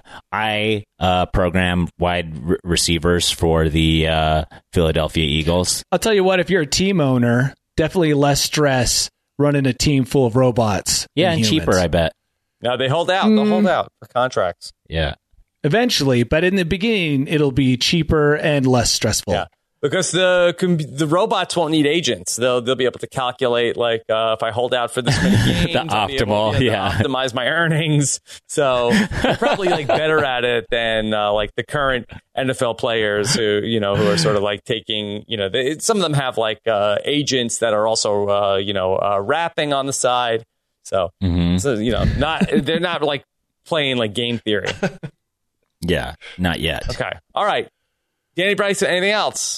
Speaker 3: I program wide receivers for the Philadelphia Eagles.
Speaker 4: I'll tell you what, if you're a team owner, definitely less stress running a team full of robots.
Speaker 3: Yeah,
Speaker 4: than
Speaker 3: and
Speaker 4: humans.
Speaker 3: cheaper, I bet.
Speaker 1: No, they hold out. They'll hold out for contracts.
Speaker 3: Yeah.
Speaker 4: Eventually, but in the beginning, it'll be cheaper and less stressful.
Speaker 1: Yeah. Because the robots won't need agents. They'll be able to calculate, like, if I hold out for this many games, I'll be able
Speaker 3: optimal,
Speaker 1: to
Speaker 3: yeah.
Speaker 1: optimize my earnings. So they're probably like better at it than like the current NFL players who are sort of like taking, some of them have like agents that are also, rapping on the side. So, they're not like playing like game theory.
Speaker 3: Yeah, not yet.
Speaker 1: Okay. All right. Danny Bryson, anything else?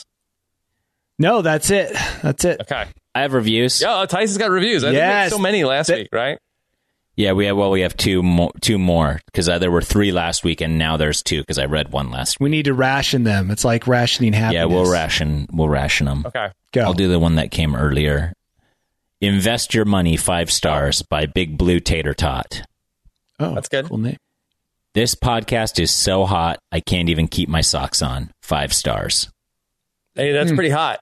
Speaker 4: No, that's it.
Speaker 1: Okay.
Speaker 3: I have reviews.
Speaker 1: Yeah, Tyson's got reviews. I think we had so many last week, right?
Speaker 3: Yeah, we have two more because there were 3 last week and now there's 2 because I read one last week.
Speaker 4: We need to ration them. It's like rationing happiness.
Speaker 3: Yeah, we'll ration them.
Speaker 1: Okay.
Speaker 4: Go.
Speaker 3: I'll do the one that came earlier. Invest Your Money 5 stars by Big Blue Tater Tot.
Speaker 4: Oh,
Speaker 1: that's good.
Speaker 4: Cool name.
Speaker 3: This podcast is so hot I can't even keep my socks on. 5 stars.
Speaker 1: Hey, that's pretty hot.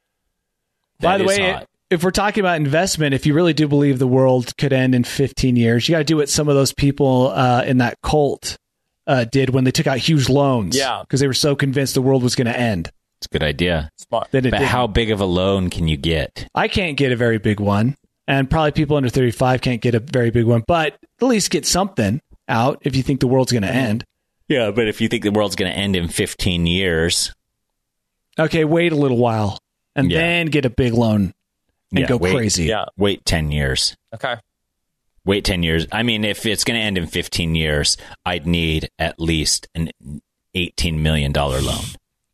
Speaker 4: By the
Speaker 3: That is
Speaker 4: way,
Speaker 3: hot.
Speaker 4: if we're talking about investment, if you really do believe the world could end in 15 years, you got to do what some of those people in that cult did when they took out huge loans.
Speaker 1: Yeah.
Speaker 4: Because they were so convinced the world was going to end.
Speaker 3: It's a good idea.
Speaker 1: Smart.
Speaker 4: That it
Speaker 3: But
Speaker 4: didn't.
Speaker 3: how big of a loan can you get?
Speaker 4: I can't get a very big one. And probably people under 35 can't get a very big one. But at least get something out if you think the world's going to end.
Speaker 3: Yeah, but if you think the world's going to end in 15 years...
Speaker 4: Okay, wait a little while. And then get a big loan and go crazy.
Speaker 1: Yeah.
Speaker 3: Wait 10 years.
Speaker 1: Okay.
Speaker 3: Wait 10 years. I mean, if it's going to end in 15 years, I'd need at least an $18 million loan.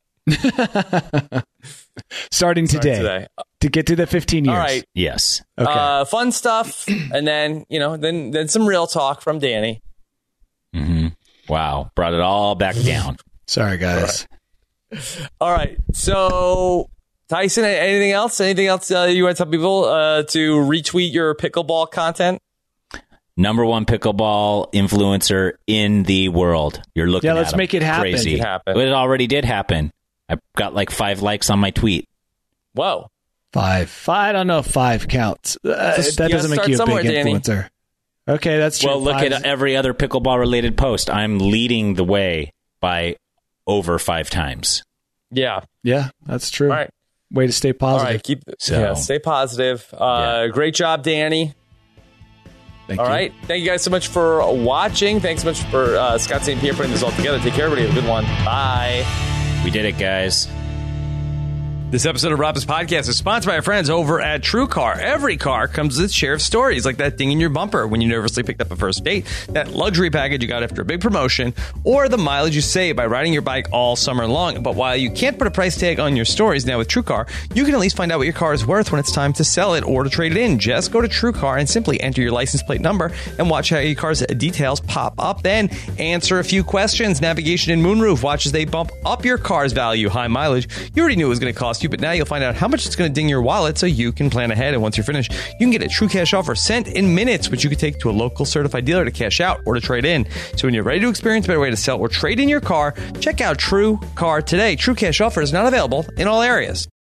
Speaker 4: Starting today. To get to the 15 years.
Speaker 1: All right.
Speaker 3: Yes.
Speaker 4: Okay.
Speaker 1: Fun stuff. And then, then some real talk from Danny.
Speaker 3: Mm-hmm. Wow. Brought it all back down.
Speaker 4: Sorry, guys.
Speaker 1: All right. So, Tyson, anything else? Anything else you want to tell people to retweet your pickleball content?
Speaker 3: Number 1 pickleball influencer in the world. You're looking at
Speaker 4: let's
Speaker 3: him.
Speaker 4: make it happen.
Speaker 3: Crazy.
Speaker 1: Make it happen.
Speaker 3: It already did happen. I got like 5 likes on my tweet.
Speaker 1: Whoa.
Speaker 4: 5. I don't know if 5 counts. That doesn't make you a big influencer. Okay, that's true.
Speaker 3: Well, look at every other pickleball related post. I'm leading the way by over 5 times.
Speaker 1: Yeah.
Speaker 4: Yeah, that's true.
Speaker 1: All right.
Speaker 4: Way to stay positive.
Speaker 1: All right. Stay positive. Great job, Danny.
Speaker 4: Thank
Speaker 1: All
Speaker 4: you.
Speaker 1: right. Thank you guys so much for watching. Thanks so much for Scott St. Pierre putting this all together. Take care, everybody. Have a good one. Bye.
Speaker 3: We did it, guys.
Speaker 1: This episode of Rob's Podcast is sponsored by our friends over at TrueCar. Every car comes with its share of stories, like that ding in your bumper when you nervously picked up a first date, that luxury package you got after a big promotion, or the mileage you save by riding your bike all summer long. But while you can't put a price tag on your stories, now with TrueCar, you can at least find out what your car is worth when it's time to sell it or to trade it in. Just go to TrueCar and simply enter your license plate number and watch how your car's details pop up. Then answer a few questions. Navigation and moonroof. Watch as they bump up your car's value. High mileage. You already knew it was going to cost you, but now you'll find out how much it's going to ding your wallet so you can plan ahead. And once you're finished, you can get a true cash offer sent in minutes, which you can take to a local certified dealer to cash out or to trade in. So when you're ready to experience a better way to sell or trade in your car, check out TrueCar today. True cash offer is not available in all areas.